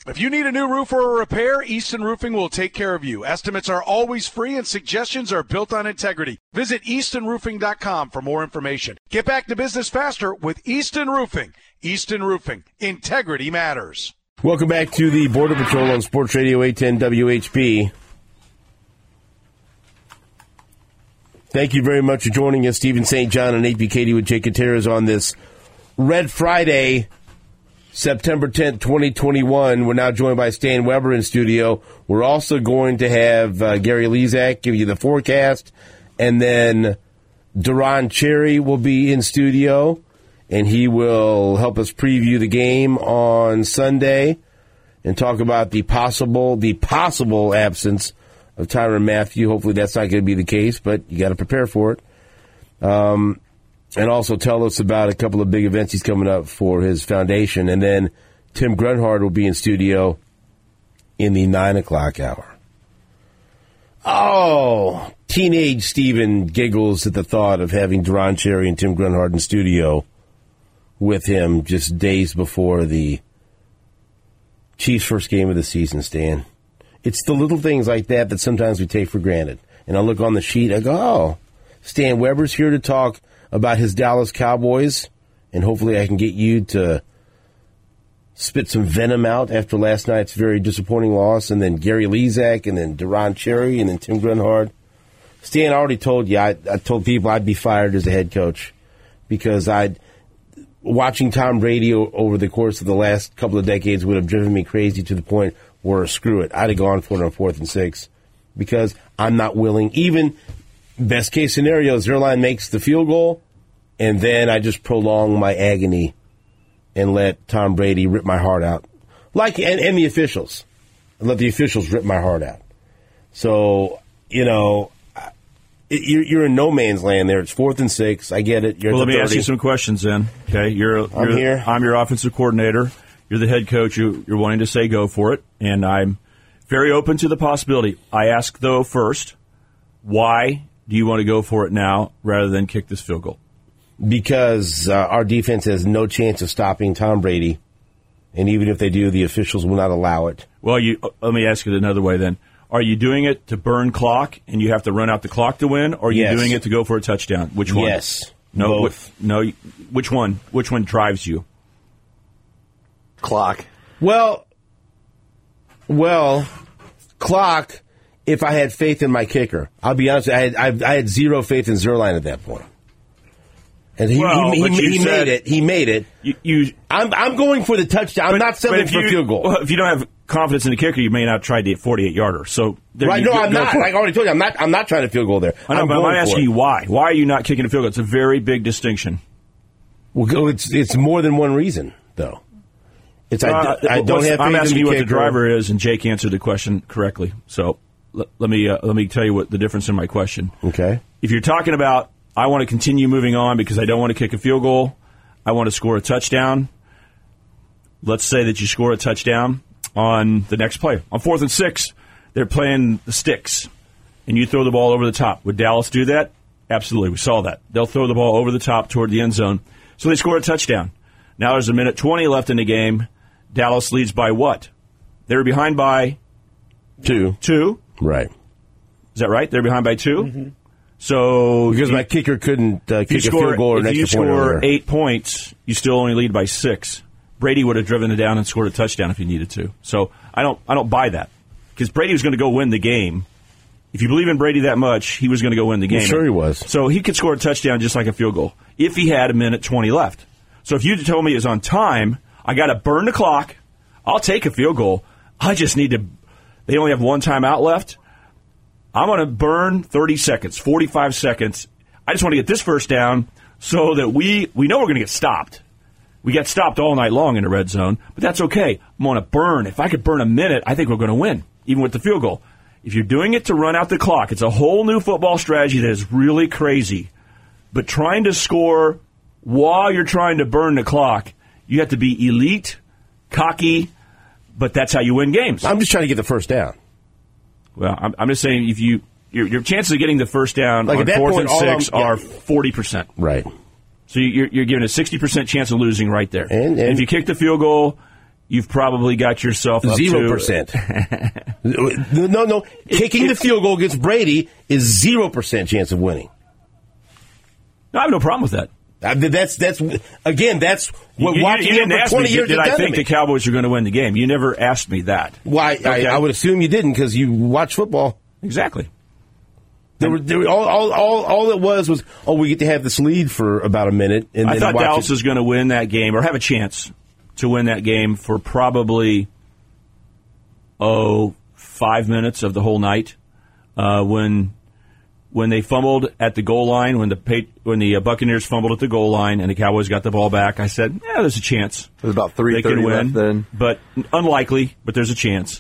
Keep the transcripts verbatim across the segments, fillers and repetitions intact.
If you need a new roof or a repair, Easton Roofing will take care of you. Estimates are always free and suggestions are built on integrity. Visit easton roofing dot com for more information. Get back to business faster with Easton Roofing. Easton Roofing. Integrity matters. Welcome back to the Border Patrol on Sports Radio eight ten W H P. Thank you very much for joining us. Stephen Saint John and Nate Bukaty with Jake Gutierrez on this Red Friday, September tenth, twenty twenty-one. We're now joined by Stan Weber in studio. We're also going to have uh, Gary Lezak give you the forecast, and then Duron Cherry will be in studio, and he will help us preview the game on Sunday and talk about the possible the possible absence of Tyrann Mathieu. Hopefully that's not going to be the case, but you got to prepare for it. Um, and also tell us about a couple of big events he's coming up for his foundation. And then Tim Grunhard will be in studio in the nine o'clock hour. Oh, teenage Steven giggles at the thought of having Duron Cherry and Tim Grunhard in studio with him just days before the Chiefs' first game of the season, Stan. It's the little things like that that sometimes we take for granted. And I look on the sheet, I go, oh, Stan Weber's here to talk about his Dallas Cowboys, and hopefully I can get you to spit some venom out after last night's very disappointing loss, and then Gary Lezak, and then Duron Cherry, and then Tim Grunhard. Stan, I already told you, I, I told people I'd be fired as a head coach because I'd watching Tom Brady over the course of the last couple of decades would have driven me crazy to the point where, screw it, I'd have gone for it on fourth and six because I'm not willing, even best case scenario, Zerline makes the field goal, and then I just prolong my agony and let Tom Brady rip my heart out. Like, and, and the officials. And let the officials rip my heart out. So, you know, it, you're, you're in no man's land there. It's fourth and six. I get it. You're well, let me thirty. ask you some questions then. Okay, you're, you're I'm here. I'm your offensive coordinator. You're the head coach. You, you're wanting to say go for it, and I'm very open to the possibility. I ask, though, first, why do you want to go for it now rather than kick this field goal? Because uh, our defense has no chance of stopping Tom Brady, and even if they do, the officials will not allow it. Well, you, let me ask it another way then. Are you doing it to burn clock, and you have to run out the clock to win, or are you Yes. doing it to go for a touchdown? Which one? Yes. No. Both. Wh- no. Which one? Which one drives you? Clock. Well, well, clock. If I had faith in my kicker, I'll be honest. I had I, I had zero faith in Zerline at that point, and he Well, he, but he, you he said- made it. He made it. You. you I'm I'm going for the touchdown. I'm but- not but settling if for you, a field goal. Well, if you don't have confidence in the kicker, you may not try the forty-eight yarder. So there Right? you No, go- I'm go not. for it. Like I already told you, I'm not. I'm not trying to field goal there. I know, I'm but I'm going not for asking it. you why. Why are you not kicking a field goal? It's a very big distinction. Well, it's it's more than one reason, though. It's I, Uh, I don't what's- have. I'm faith asking in you what the kicker. driver is, and Jake answered the question correctly. So let, let me uh, let me tell you what the difference in my question. Okay. If you're talking about, I want to continue moving on because I don't want to kick a field goal, I want to score a touchdown. Let's say that you score a touchdown on the next play. On fourth and six, they're playing the sticks, and you throw the ball over the top. Would Dallas do that? Absolutely. We saw that. They'll throw the ball over the top toward the end zone. So they score a touchdown. Now there's a minute twenty left in the game. Dallas leads by what? They were behind by Two. two. Right. Is that right? They're behind by two? Mm-hmm. So Because you, my kicker couldn't uh, if you kick a score, field goal or an if you extra point score over there. eight points, you still only lead by six. Brady would have driven it down and scored a touchdown if he needed to. So I don't I don't buy that. Because Brady was going to go win the game. If you believe in Brady that much, he was going to go win the game. Well, sure he was. So he could score a touchdown just like a field goal if he had a minute twenty left. So if you told me it was on time, I got to burn the clock. I'll take a field goal. I just need to. They only have one timeout left. I'm going to burn thirty seconds, forty-five seconds. I just want to get this first down so that we we know we're going to get stopped. We got stopped all night long in the red zone, but that's okay. I'm going to burn. If I could burn a minute, I think we're going to win, even with the field goal. If you're doing it to run out the clock, it's a whole new football strategy that is really crazy. But trying to score while you're trying to burn the clock, you have to be elite, cocky, but that's how you win games. I'm just trying to get the first down. Well, I'm, I'm just saying if you your, your chances of getting the first down Like, on at that fourth point, and all six I'm- yeah. are forty percent. Right. So you're, you're given a sixty percent chance of losing right there. And- and- if you kick the field goal, you've probably got yourself up Zero percent. no, no. Kicking it, the field goal against Brady is zero percent chance of winning. No, I have no problem with that. I, that's that's again. That's what you, watching you him didn't for ask twenty me, years. Did I think the Cowboys were going to win the game? You never asked me that. Why? Well, okay. I, I would assume you didn't because you watch football. Exactly. There were, there were all, all, all, all it was was, oh, we get to have this lead for about a minute. And I then thought watch Dallas it. was going to win that game or have a chance to win that game for probably, oh, five minutes of the whole night. Uh, when when they fumbled at the goal line, when the when the Buccaneers fumbled at the goal line and the Cowboys got the ball back, I said, yeah, there's a chance. There's about three thirty left then. But unlikely, but there's a chance.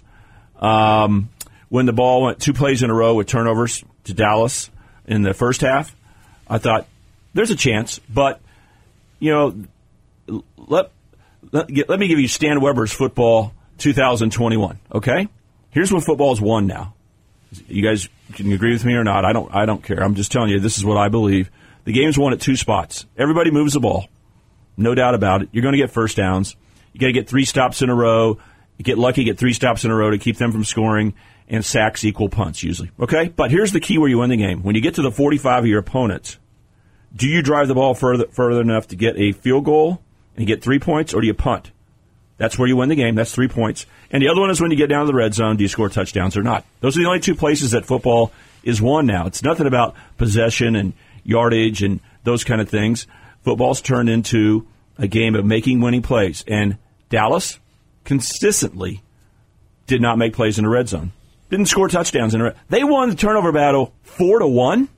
Um, when the ball went two plays in a row with turnovers to Dallas in the first half, I thought there's a chance. But, you know, let, let, let me give you Stan Weber's Football twenty twenty-one, okay? Here's what football is won now. You guys can agree with me or not. I don't I don't care. I'm just telling you, this is what I believe. The game's won at two spots. Everybody moves the ball. No doubt about it. You're going to get first downs. You got to get three stops in a row. You get lucky, get three stops in a row to keep them from scoring, and sacks equal punts usually. Okay? But here's the key where you win the game. When you get to the forty-five of your opponent, do you drive the ball further further enough to get a field goal and get three points, or do you punt? That's where you win the game. That's three points. And the other one is when you get down to the red zone, do you score touchdowns or not? Those are the only two places that football is won now. It's nothing about possession and yardage and those kind of things. Football's turned into a game of making winning plays. And Dallas consistently did not make plays in the red zone. Didn't score touchdowns in the red. They won the turnover battle four to one.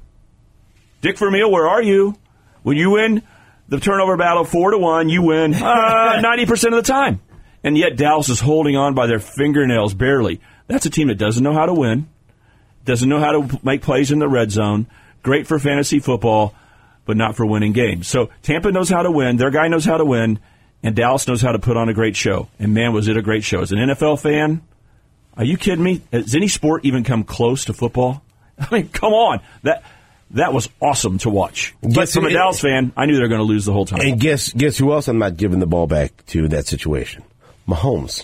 Dick Vermeil, where are you? When you win the turnover battle four to one, you win uh, ninety percent of the time. And yet Dallas is holding on by their fingernails barely. That's a team that doesn't know how to win, doesn't know how to make plays in the red zone, great for fantasy football, but not for winning games. So Tampa knows how to win, their guy knows how to win, and Dallas knows how to put on a great show. And man, was it a great show. As an N F L fan, are you kidding me? Has any sport even come close to football? I mean, come on. That... That was awesome to watch. But guess from a it, Dallas fan, I knew they were going to lose the whole time. And guess guess who else I'm not giving the ball back to in that situation? Mahomes.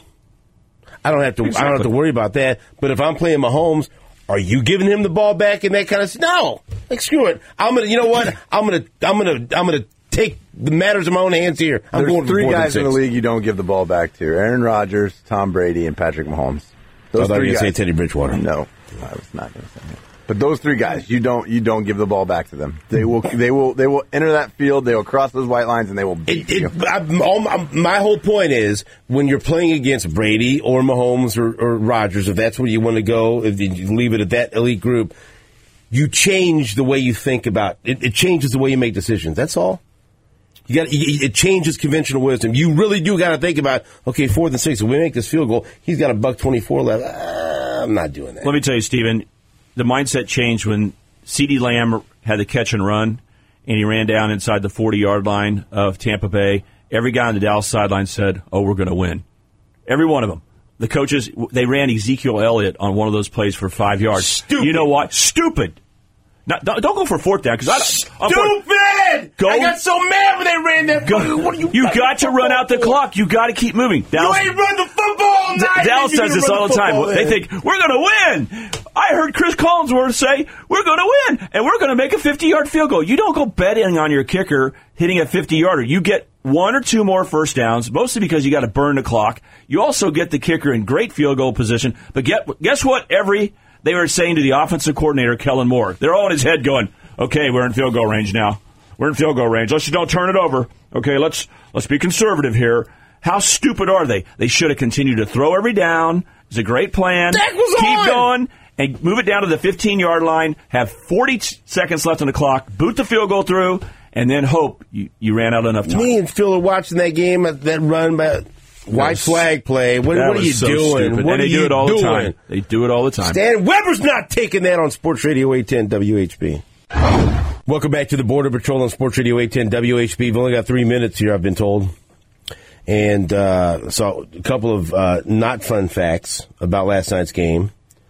I don't have to. Exactly. I don't have to worry about that. But if I'm playing Mahomes, are you giving him the ball back and that kind of? No. Like screw it. I'm gonna. You know what? I'm gonna. I'm gonna. I'm gonna take the matters in my own hands here. I'm There's going three guys in the league you don't give the ball back to: Aaron Rodgers, Tom Brady, and Patrick Mahomes. Those I thought three you were going to say Teddy Bridgewater. No, I was not going to say that. But those three guys, you don't you don't give the ball back to them. They will they will they will enter that field. They will cross those white lines and they will beat it, you. It, I, all my, my whole point is when you're playing against Brady or Mahomes or, or Rodgers, if that's where you want to go, if you leave it at that elite group, you change the way you think about it. It changes the way you make decisions. That's all. You got it changes conventional wisdom. You really do got to think about okay, fourth and six. If we make this field goal, he's got a buck twenty four left. Uh, I'm not doing that. Let me tell you, Stephen. The mindset changed when CeeDee Lamb had the catch and run, and he ran down inside the forty-yard line of Tampa Bay. Every guy on the Dallas sideline said, oh, we're going to win. Every one of them. The coaches, they ran Ezekiel Elliott on one of those plays for five yards. Stupid. You know what? Stupid. Now, don't go for fourth down. Cause I don't, Stupid! Go, I got so mad when they ran that. Go, what are you you got to run out the clock. You got to keep moving. Dallas, you ain't run the football all night. Dallas does this all the time. They think, we're going to win. I heard Chris Collinsworth say, we're going to win, and we're going to make a fifty-yard field goal. You don't go betting on your kicker hitting a fifty-yarder. You get one or two more first downs, mostly because you got to burn the clock. You also get the kicker in great field goal position. But get, guess what every they were saying to the offensive coordinator, Kellen Moore? They're all in his head going, okay, we're in field goal range now. We're in field goal range. Let's just don't turn it over. Okay, let's let's be conservative here. How stupid are they? They should have continued to throw every down. It's a great plan. That was Keep on. going. And move it down to the fifteen-yard line, have forty seconds left on the clock, boot the field goal through, and then hope you, you ran out enough time. Me and Phil are watching that game, that run by white was, flag play. What, what are you so doing? Stupid. What and are they you do it all doing? the time. They do it all the time. Stan Weber's not taking that on Sports Radio eight ten W H B. Welcome back to the Border Patrol on Sports Radio eight ten W H B. We've only got three minutes here, I've been told. And uh, so a couple of uh, not fun facts about last night's game.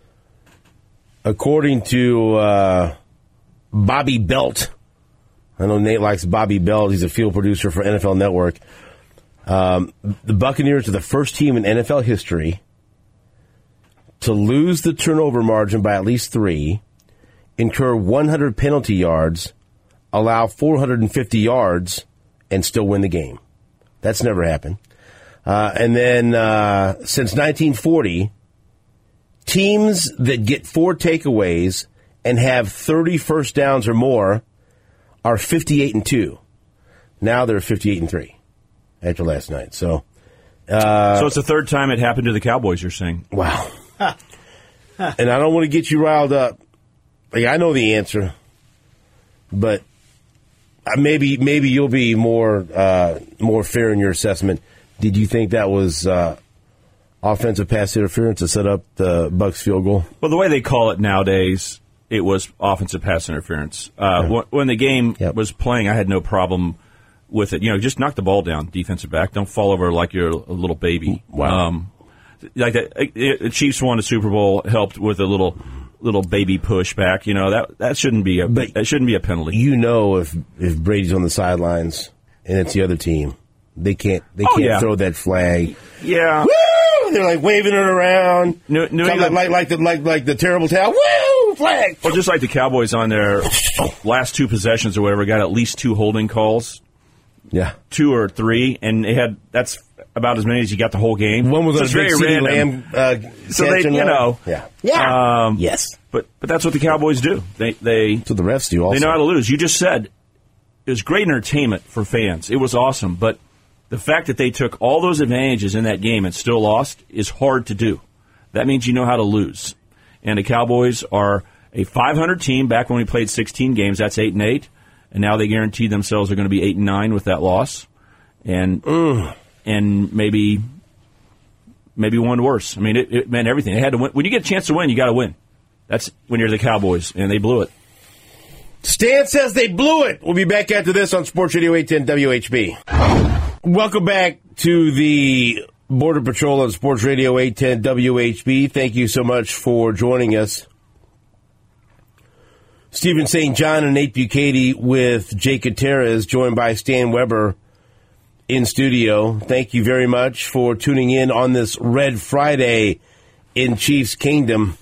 According to uh, Bobby Belt, I know Nate likes Bobby Belt. He's a field producer for N F L Network. Um, the Buccaneers are the first team in N F L history to lose the turnover margin by at least three, incur one hundred penalty yards, allow four hundred fifty yards, and still win the game. That's never happened. Uh, and then uh, since nineteen forty, teams that get four takeaways and have thirty first downs or more are fifty-eight and two. Now they're fifty-eight and three after last night. So, uh, so it's the third time it happened to the Cowboys, you're saying? Wow. And I don't want to get you riled up. Like, I know the answer, but maybe maybe you'll be more uh, more fair in your assessment. Did you think that was uh, offensive pass interference to set up the Bucs field goal? Well, the way they call it nowadays, it was offensive pass interference. Uh, yeah. When the game yep. was playing, I had no problem with it. You know, just knock the ball down, defensive back. Don't fall over like you're a little baby. Wow. Um, like the, the Chiefs won the Super Bowl, helped with a little little baby pushback. You know, that that shouldn't be a but that shouldn't be a penalty. You know, if if Brady's on the sidelines and it's the other team, they can't they oh, can't yeah. throw that flag. Yeah. Woo! They're like waving it around. New, New like, England, like like the like like the terrible towel. Woo! Flag. Well, just like the Cowboys on their last two possessions or whatever, got at least two holding calls. Yeah, two or three, and they had that's about as many as you got the whole game. One was so a big CeeDee Lamb. Uh, so they, you know, yeah, yeah, um, yes. But but that's what the Cowboys do. They they that's what the refs do. Also, they know how to lose. You just said it was great entertainment for fans. It was awesome, but the fact that they took all those advantages in that game and still lost is hard to do. That means you know how to lose. And the Cowboys are a five hundred team. Back when we played sixteen games, that's eight and eight. And now they guarantee themselves they're going to be eight and nine with that loss, and Ugh. and maybe maybe one worse. I mean, it, it meant everything. They had to win. When you get a chance to win, you got to win. That's when you're the Cowboys, and they blew it. Stan says they blew it. We'll be back after this on Sports Radio eight ten W H B. Welcome back to the Border Patrol on Sports Radio eight ten W H B. Thank you so much for joining us. Stephen Saint John and Nate Bukaty with Jake Gutierrez, joined by Stan Weber in studio. Thank you very much for tuning in on this Red Friday in Chiefs Kingdom.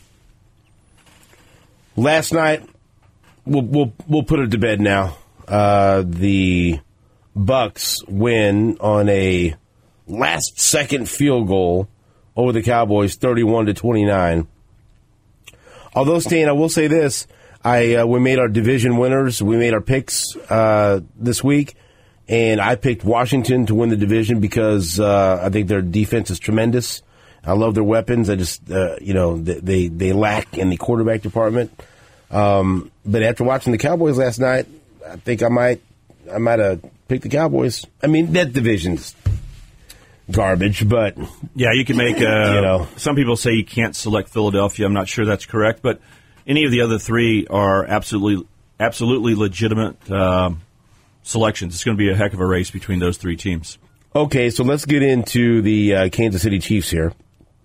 Last night, we'll we'll, we'll put it to bed now. Uh, the Bucs win on a last-second field goal over the Cowboys, thirty-one to twenty-nine. Although, Stan, I will say this. I uh, we made our division winners. We made our picks uh, this week, and I picked Washington to win the division because uh, I think their defense is tremendous. I love their weapons. I just, uh, you know, they they lack in the quarterback department. Um, but after watching the Cowboys last night, I think I might I might have picked the Cowboys. I mean, that division's garbage, but yeah, you can make. Uh, you know, some people say you can't select Philadelphia. I'm not sure that's correct, but. Any of the other three are absolutely, absolutely legitimate um, selections. It's going to be a heck of a race between those three teams. Okay, so let's get into the uh, Kansas City Chiefs here.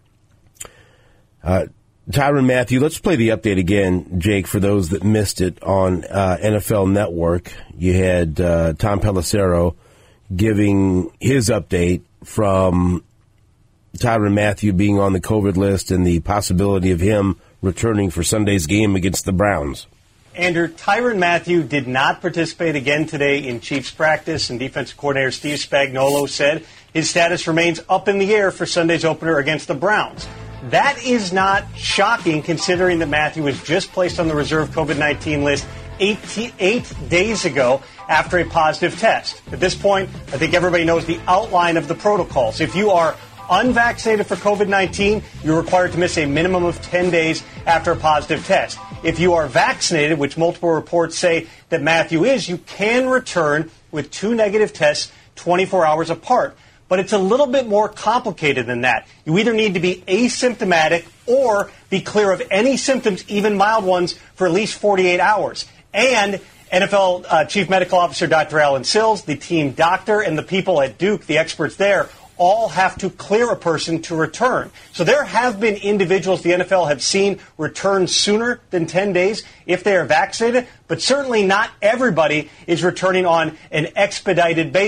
Uh, Tyrann Mathieu, let's play the update again, Jake, for those that missed it on uh, N F L Network. You had uh, Tom Pelissero giving his update from Tyrann Mathieu being on the COVID list and the possibility of him returning for Sunday's game against the Browns. Andrew, Tyrann Mathieu did not participate again today in Chiefs practice, and defensive coordinator Steve Spagnuolo said his status remains up in the air for Sunday's opener against the Browns. That is not shocking, considering that Mathieu was just placed on the reserve COVID nineteen list eight, eight days ago after a positive test. At this point, I think everybody knows the outline of the protocols. If you are unvaccinated for COVID nineteen, you're required to miss a minimum of ten days after a positive test. If you are vaccinated, which multiple reports say that Mathieu is, you can return with two negative tests twenty-four hours apart. But it's a little bit more complicated than that. You either need to be asymptomatic or be clear of any symptoms, even mild ones, for at least forty-eight hours. And N F L uh, Chief Medical Officer Doctor Alan Sills, the team doctor, and the people at Duke, the experts there, all have to clear a person to return. So there have been individuals the N F L have seen return sooner than ten days if they are vaccinated, but certainly not everybody is returning on an expedited basis.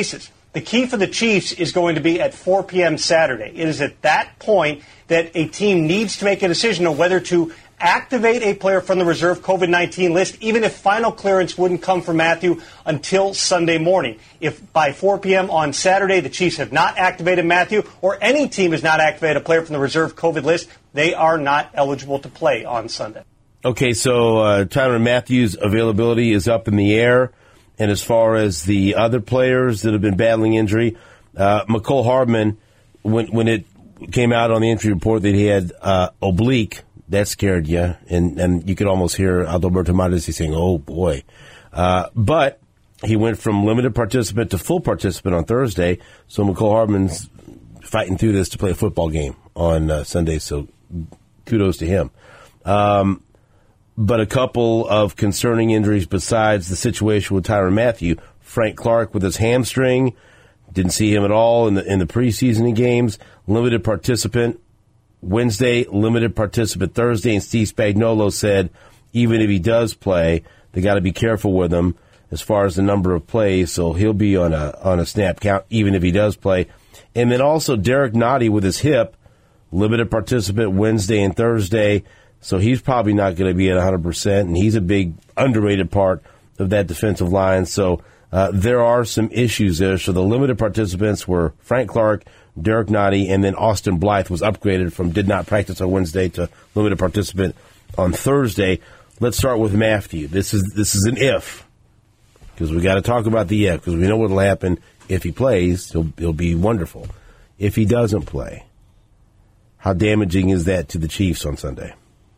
The key for the Chiefs is going to be at four p.m. Saturday. It is at that point that a team needs to make a decision on whether to activate a player from the reserve COVID nineteen list, even if final clearance wouldn't come from Matthew until Sunday morning. If by four p.m. on Saturday the Chiefs have not activated Matthew, or any team has not activated a player from the reserve COVID list, they are not eligible to play on Sunday. Okay, so uh, Tyrann Mathieu's availability is up in the air. And as far as the other players that have been battling injury, uh, Mecole Hardman, when when it came out on the injury report that he had uh, oblique, that scared you, and, and you could almost hear Adalberto Mondesi saying, oh, boy. Uh, but he went from limited participant to full participant on Thursday, so Mecole Hardman's fighting through this to play a football game on uh, Sunday, so kudos to him. Um, but a couple of concerning injuries besides the situation with Tyrann Mathieu. Frank Clark with his hamstring, didn't see him at all in the in the preseason games, limited participant Wednesday, limited participant Thursday, and Steve Spagnuolo said even if he does play, they got to be careful with him as far as the number of plays, so he'll be on a on a snap count even if he does play. And then also Derek Nottie with his hip, limited participant Wednesday and Thursday, so he's probably not going to be at one hundred percent, and he's a big underrated part of that defensive line. So uh, there are some issues there. So the limited participants were Frank Clark, Derek Nottie, and then Austin Blythe was upgraded from did not practice on Wednesday to limited participant on Thursday. Let's start with Mathieu. This is this is an if, because we got to talk about the if, because we know what will happen if he plays. He'll he'll be wonderful. If he doesn't play, how damaging is that to the Chiefs on Sunday?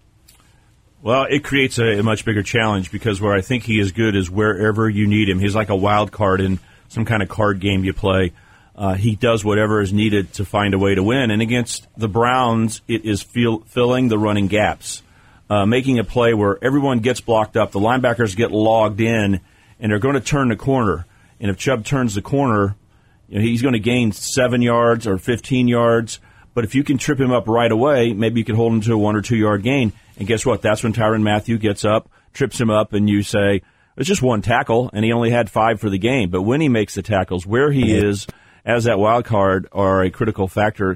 Well, it creates a, a much bigger challenge, because where I think he is good is wherever you need him. He's like a wild card in some kind of card game you play. Uh, he does whatever is needed to find a way to win. And against the Browns, it is fill, filling the running gaps, uh, making a play where everyone gets blocked up, the linebackers get logged in, and they're going to turn the corner. And if Chubb turns the corner, you know, he's going to gain seven yards or fifteen yards. But if you can trip him up right away, maybe you can hold him to a one or two yard gain. And guess what? That's when Tyrann Mathieu gets up, trips him up, and you say, it's just one tackle, and he only had five for the game. But when he makes the tackles, where he is as that wild card are a critical factor.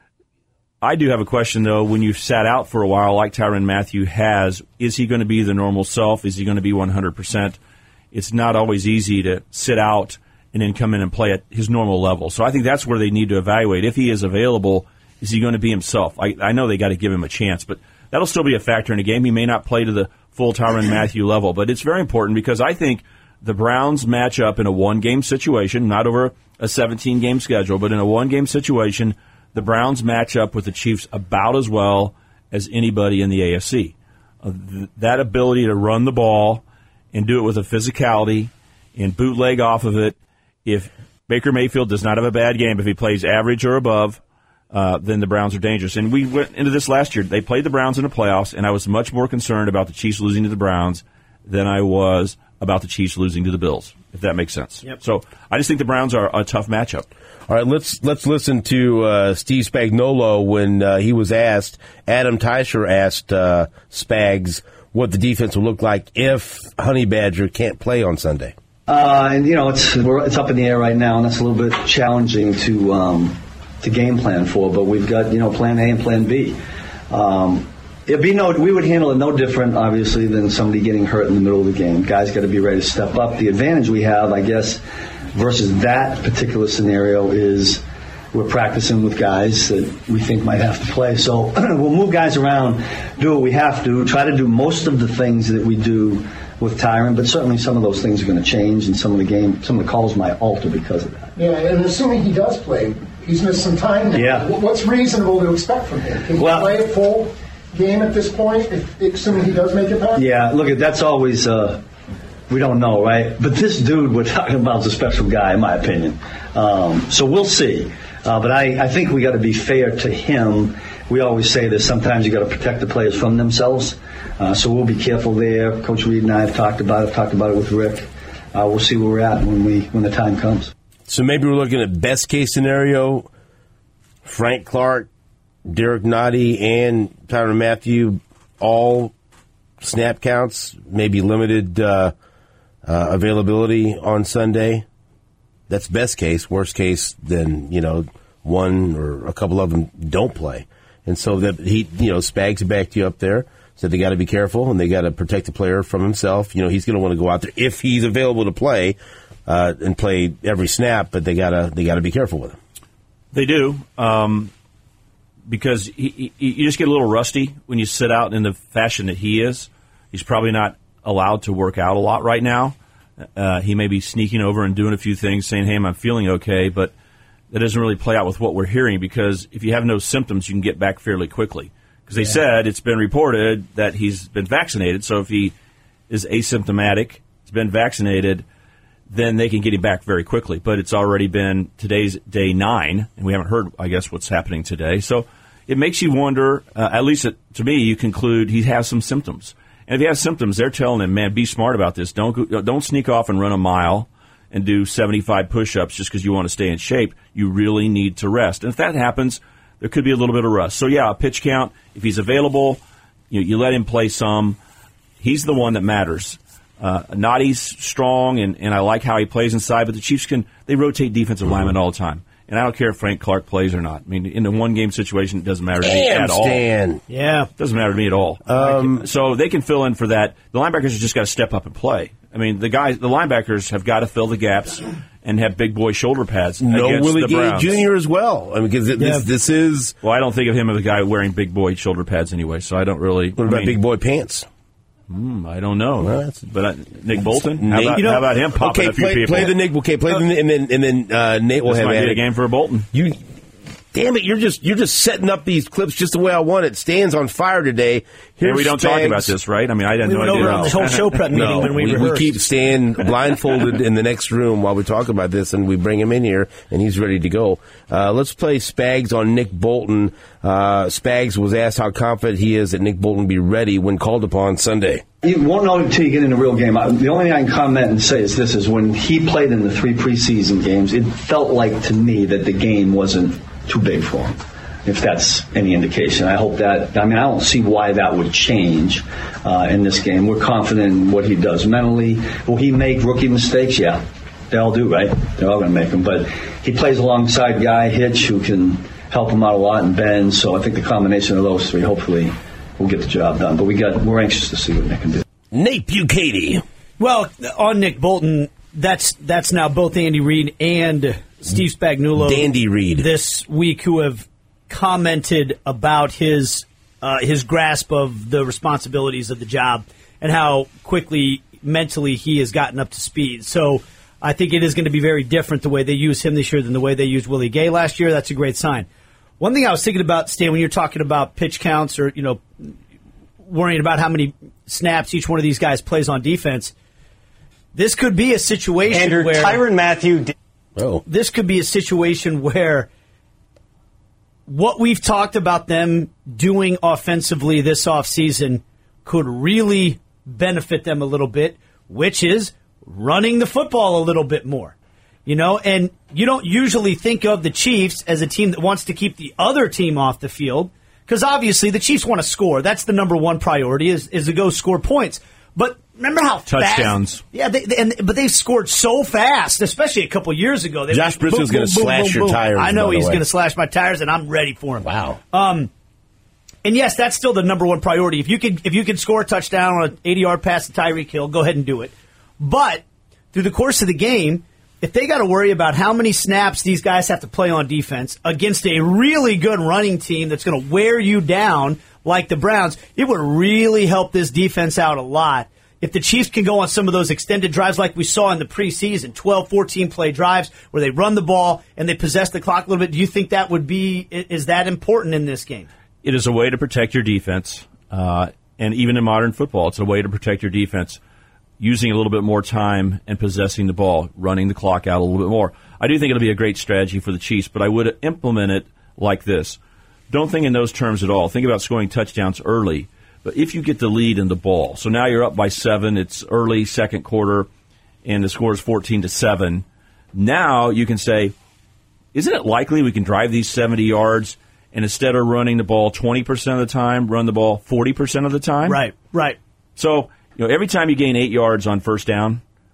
I do have a question, though. When you've sat out for a while, like Tyrann Mathieu has, is he going to be the normal self? Is he going to be one hundred percent? It's not always easy to sit out and then come in and play at his normal level. So I think that's where they need to evaluate. If he is available, is he going to be himself? I, I know they got to give him a chance, but that'll still be a factor in a game. He may not play to the full Tyrann Mathieu level, but it's very important, because I think the Browns match up in a one-game situation, not over a seventeen-game schedule, but in a one-game situation, the Browns match up with the Chiefs about as well as anybody in the A F C. Uh, th- that ability to run the ball and do it with a physicality and bootleg off of it, if Baker Mayfield does not have a bad game, if he plays average or above, Uh, then the Browns are dangerous. And we went into this last year. They played the Browns in the playoffs, and I was much more concerned about the Chiefs losing to the Browns than I was about the Chiefs losing to the Bills, if that makes sense. Yep. So I just think the Browns are a tough matchup. All right, let's let's listen to uh, Steve Spagnuolo when uh, he was asked. Adam Teicher asked uh, Spags what the defense will look like if Honey Badger can't play on Sunday. Uh, and you know, it's we're, it's up in the air right now, and that's a little bit challenging to. Um, to game plan for, but we've got, you know, plan A and plan B. Um, it'd be no, we would handle it no different, obviously, than somebody getting hurt in the middle of the game. Guys got to be ready to step up. The advantage we have, I guess, versus that particular scenario is we're practicing with guys that we think might have to play. So we'll move guys around, do what we have to, try to do most of the things that we do with Tyrann, but certainly some of those things are going to change, and some of the game, some of the calls might alter because of that. Yeah, and assuming he does play, he's missed some time now. Yeah. What's reasonable to expect from him? Can he well, play a full game at this point, if, assuming he does make it back? Yeah, look, that's always, uh, we don't know, right? But this dude we're talking about is a special guy, in my opinion. Um, so we'll see. Uh, but I, I think we got to be fair to him. We always say this, sometimes you got to protect the players from themselves. Uh, so we'll be careful there. Coach Reed and I have talked about it, I've talked about it with Rick. Uh, we'll see where we're at when we when the time comes. So maybe we're looking at best case scenario, Frank Clark, Derek Nottie, and Tyrann Mathieu, all snap counts, maybe limited uh, uh, availability on Sunday. That's best case. Worst case, then, you know, one or a couple of them don't play. And so that he, you know, Spags backed you up there, said they got to be careful and they got to protect the player from himself. You know, he's going to want to go out there if he's available to play uh, and play every snap, but they got to they got to be careful with him. They do, um, because he, he, you just get a little rusty when you sit out in the fashion that he is. He's probably not allowed to work out a lot right now. Uh, he may be sneaking over and doing a few things, saying, hey, I'm feeling okay, but that doesn't really play out with what we're hearing, because if you have no symptoms, you can get back fairly quickly. Because they yeah. said it's been reported that he's been vaccinated, so if he is asymptomatic, he's been vaccinated, then they can get him back very quickly. But it's already been today's day nine, and we haven't heard, I guess, what's happening today. So it makes you wonder, uh, at least it, to me, you conclude he has some symptoms. And if he has symptoms, they're telling him, man, be smart about this. Don't go, don't sneak off and run a mile and do seventy-five push-ups just because you want to stay in shape. You really need to rest. And if that happens, there could be a little bit of rust. So, yeah, a pitch count, if he's available, you, you let him play some. He's the one that matters. Uh, Nadi's strong, and, and I like how he plays inside, but the Chiefs can they rotate defensive linemen all the time. And I don't care if Frank Clark plays or not. I mean, in a one-game situation, it doesn't matter to me at all. Stan. Yeah. It doesn't matter to me at all. Um, so they can fill in for that. The linebackers have just got to step up and play. I mean, the guys, the linebackers have got to fill the gaps and have big boy shoulder pads. No against Willie the Gay Browns. Junior as well. I mean, because yeah. this, this is. Well, I don't think of him as a guy wearing big boy shoulder pads anyway, so I don't really. What about I mean, big boy pants? Mm, I don't know. Well, but uh, Nick Bolton? How, Nate, about, you know, how about him popping okay, a few play, people? Play the Nick. Okay, play the and then and then uh, Nate will this have might at be it. a game for Bolton. You. Damn it! You're just you're just setting up these clips just the way I want it. Stan's on fire today. Here's hey, we don't Spags. talk about this, right? I mean, I didn't we know went I did over on the whole show prep meeting no, when we, we rehearsed. We keep Stan blindfolded in the next room while we talk about this, and we bring him in here, and he's ready to go. Uh, let's play Spags on Nick Bolton. Uh, Spags was asked how confident he is that Nick Bolton be ready when called upon Sunday. You won't know until you get in the real game. The only thing I can comment and say is this, is when he played in the three preseason games, it felt like to me that the game wasn't too big for him, if that's any indication. I hope that, I mean, I don't see why that would change uh, in this game. We're confident in what he does mentally. Will he make rookie mistakes? Yeah, they all do, right? They're all going to make them. But he plays alongside Guy Hitch, who can help him out a lot, and Ben. So I think the combination of those three, hopefully, will get the job done. But we got, we're anxious to see what Nick can do. Nate Bukaty. Well, on Nick Bolton, that's that's now both Andy Reid and Steve Spagnuolo Dandy Reid this week, who have commented about his uh, his grasp of the responsibilities of the job and how quickly mentally he has gotten up to speed. So I think it is going to be very different the way they use him this year than the way they used Willie Gay last year. That's a great sign. One thing I was thinking about, Stan, when you're talking about pitch counts or, you know, worrying about how many snaps each one of these guys plays on defense, this could be a situation Andrew, where Tyrann Mathieu did- oh. this could be a situation where what we've talked about them doing offensively this offseason could really benefit them a little bit, which is running the football a little bit more. You know, and you don't usually think of the Chiefs as a team that wants to keep the other team off the field, because obviously the Chiefs want to score. That's the number one priority, is, is to go score points. But remember how touchdowns? Fast, yeah, they, they, and but they've scored so fast, especially a couple years ago. They Josh Briscoe's going to slash boom, your boom. tires. I know he's going to slash my tires, and I'm ready for him. Wow. Um, and yes, that's still the number one priority. If you can, if you can score a touchdown on an eighty-yard pass to Tyreek Hill, go ahead and do it. But through the course of the game, if they got to worry about how many snaps these guys have to play on defense against a really good running team that's going to wear you down like the Browns, it would really help this defense out a lot if the Chiefs can go on some of those extended drives like we saw in the preseason, twelve, fourteen-play drives where they run the ball and they possess the clock a little bit. Do you think that would be, is that important in this game? It is a way to protect your defense, uh, and even in modern football, it's a way to protect your defense, using a little bit more time and possessing the ball, running the clock out a little bit more. I do think it'll be a great strategy for the Chiefs, but I would implement it like this. Don't think in those terms at all. Think about scoring touchdowns early. But if you get the lead in the ball, so now you're up by seven, it's early second quarter, and the score is fourteen to seven. Now you can say, isn't it likely we can drive these seventy yards and instead of running the ball twenty percent of the time, run the ball forty percent of the time? Right, right. So, you know, every time you gain eight yards on first down,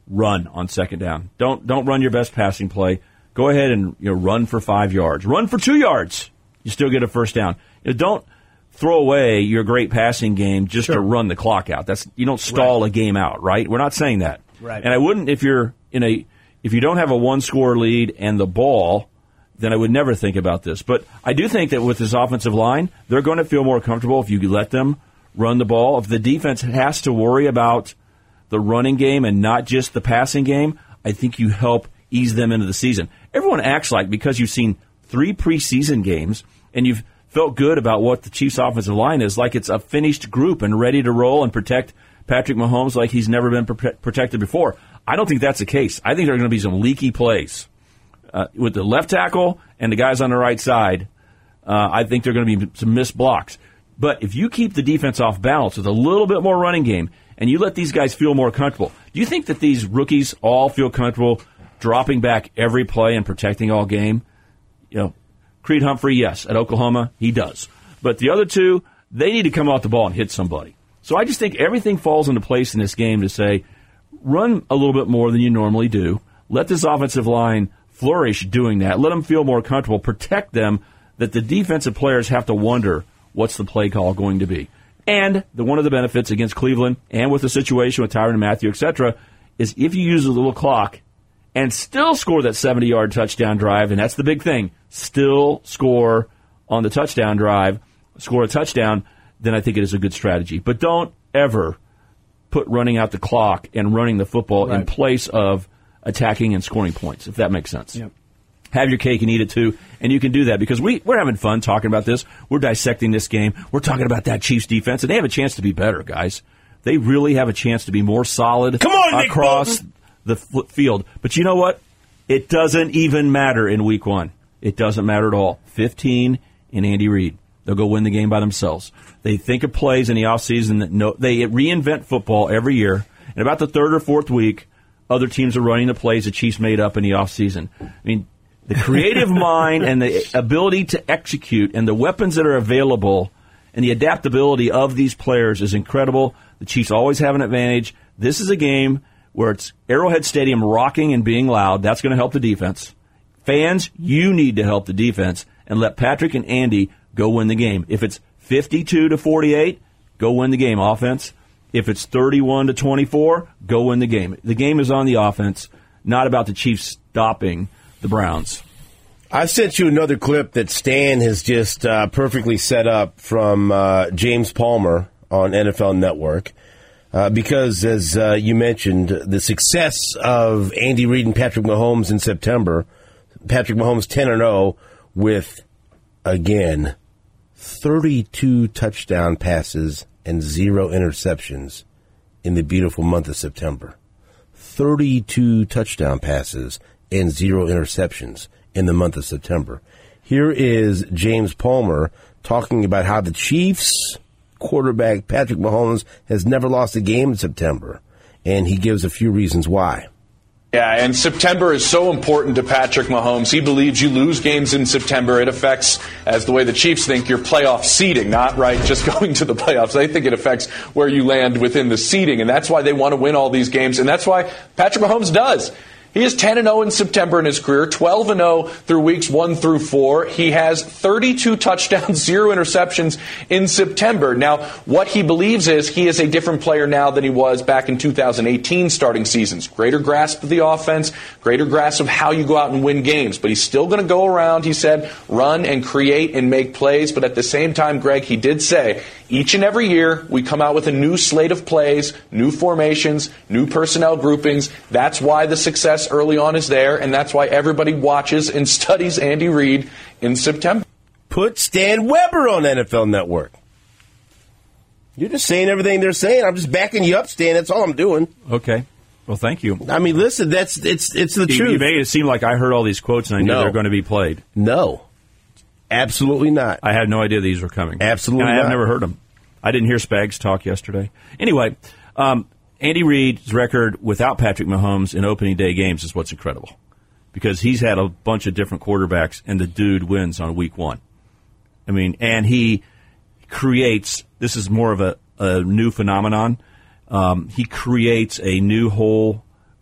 run on second down. Don't don't run your best passing play. Go ahead and you know run for five yards. Run for two yards. You still get a first down. You know, don't throw away your great passing game just sure. to run the clock out. That's you don't stall right. a game out, right? We're not saying that. Right. And I wouldn't if you're in a if you don't have a one score lead and the ball, then I would never think about this. But I do think that with this offensive line, they're going to feel more comfortable if you let them run the ball. If the defense has to worry about the running game and not just the passing game, I think you help ease them into the season. Everyone acts like because you've seen three preseason games and you've felt good about what the Chiefs' offensive line is, like it's a finished group and ready to roll and protect Patrick Mahomes like he's never been pro- protected before. I don't think that's the case. I think there are going to be some leaky plays. Uh, with the left tackle and the guys on the right side, uh, I think there are going to be some missed blocks. But if you keep the defense off balance with a little bit more running game and you let these guys feel more comfortable, do you think that these rookies all feel comfortable dropping back every play and protecting all game? You know, Creed Humphrey, yes. At Oklahoma, he does. But the other two, they need to come off the ball and hit somebody. So I just think everything falls into place in this game to say, run a little bit more than you normally do. Let this offensive line flourish doing that. Let them feel more comfortable. Protect them that the defensive players have to wonder what's the play call going to be. And the one of the benefits against Cleveland and with the situation with Tyrann Mathieu, et cetera, is if you use a little clock and still score that seventy-yard touchdown drive, and that's the big thing, still score on the touchdown drive, score a touchdown, then I think it is a good strategy. But don't ever put running out the clock and running the football right. in place of attacking and scoring points, if that makes sense. Yep. Have your cake and eat it too, and you can do that because we, we're having fun talking about this. We're dissecting this game. We're talking about that Chiefs defense, and they have a chance to be better, guys. They really have a chance to be more solid Come on, across the f- field. But you know what? It doesn't even matter in week one. It doesn't matter at all. fifteen in Andy Reid. They'll go win the game by themselves. They think of plays in the offseason that no, they reinvent football every year. And about the third or fourth week, other teams are running the plays the Chiefs made up in the offseason. I mean, the creative mind and the ability to execute and the weapons that are available and the adaptability of these players is incredible. The Chiefs always have an advantage. This is a game where it's Arrowhead Stadium rocking and being loud. That's going to help the defense. Fans, you need to help the defense and let Patrick and Andy go win the game. If it's fifty-two to forty-eight, go win the game, offense. If it's thirty-one to twenty-four, go win the game. The game is on the offense, not about the Chiefs stopping the Browns. I sent you another clip that Stan has just uh, perfectly set up from uh, James Palmer on N F L Network. Uh, because, as uh, you mentioned, the success of Andy Reid and Patrick Mahomes in September, Patrick Mahomes ten and oh with, again, thirty-two touchdown passes and zero interceptions in the beautiful month of September. thirty-two touchdown passes and zero interceptions in the month of September. Here is James Palmer talking about how the Chiefs quarterback Patrick Mahomes has never lost a game in September, and he gives a few reasons why. Yeah, and September is so important to Patrick Mahomes. He believes you lose games in September. It affects, as the way the Chiefs think, your playoff seeding, not right just going to the playoffs. They think it affects where you land within the seeding, and that's why they want to win all these games, and that's why Patrick Mahomes does. He is ten and oh in September in his career, twelve and oh through weeks one through four. He has thirty-two touchdowns, zero interceptions in September. Now, what he believes is he is a different player now than he was back in two thousand eighteen starting seasons. Greater grasp of the offense, greater grasp of how you go out and win games. But he's still going to go around, he said, run and create and make plays. But at the same time, Greg, he did say, each and every year we come out with a new slate of plays, new formations, new personnel groupings. That's why the success early on is there, and that's why everybody watches and studies Andy Reid in September. Put Stan Weber on N F L Network. You're just saying everything they're saying. I'm just backing you up, Stan. That's all I'm doing. Okay. Well, thank you. I mean, listen, that's it's it's the you, truth. You made it seem like I heard all these quotes and I knew no. they were going to be played. No. Absolutely not. I had no idea these were coming. Absolutely and I not. have never heard them. I didn't hear Spags talk yesterday. Anyway, um, Andy Reid's record without Patrick Mahomes in opening day games is what's incredible because he's had a bunch of different quarterbacks and the dude wins on week one. I mean, and he creates, this is more of a, a new phenomenon, um, he creates a new whole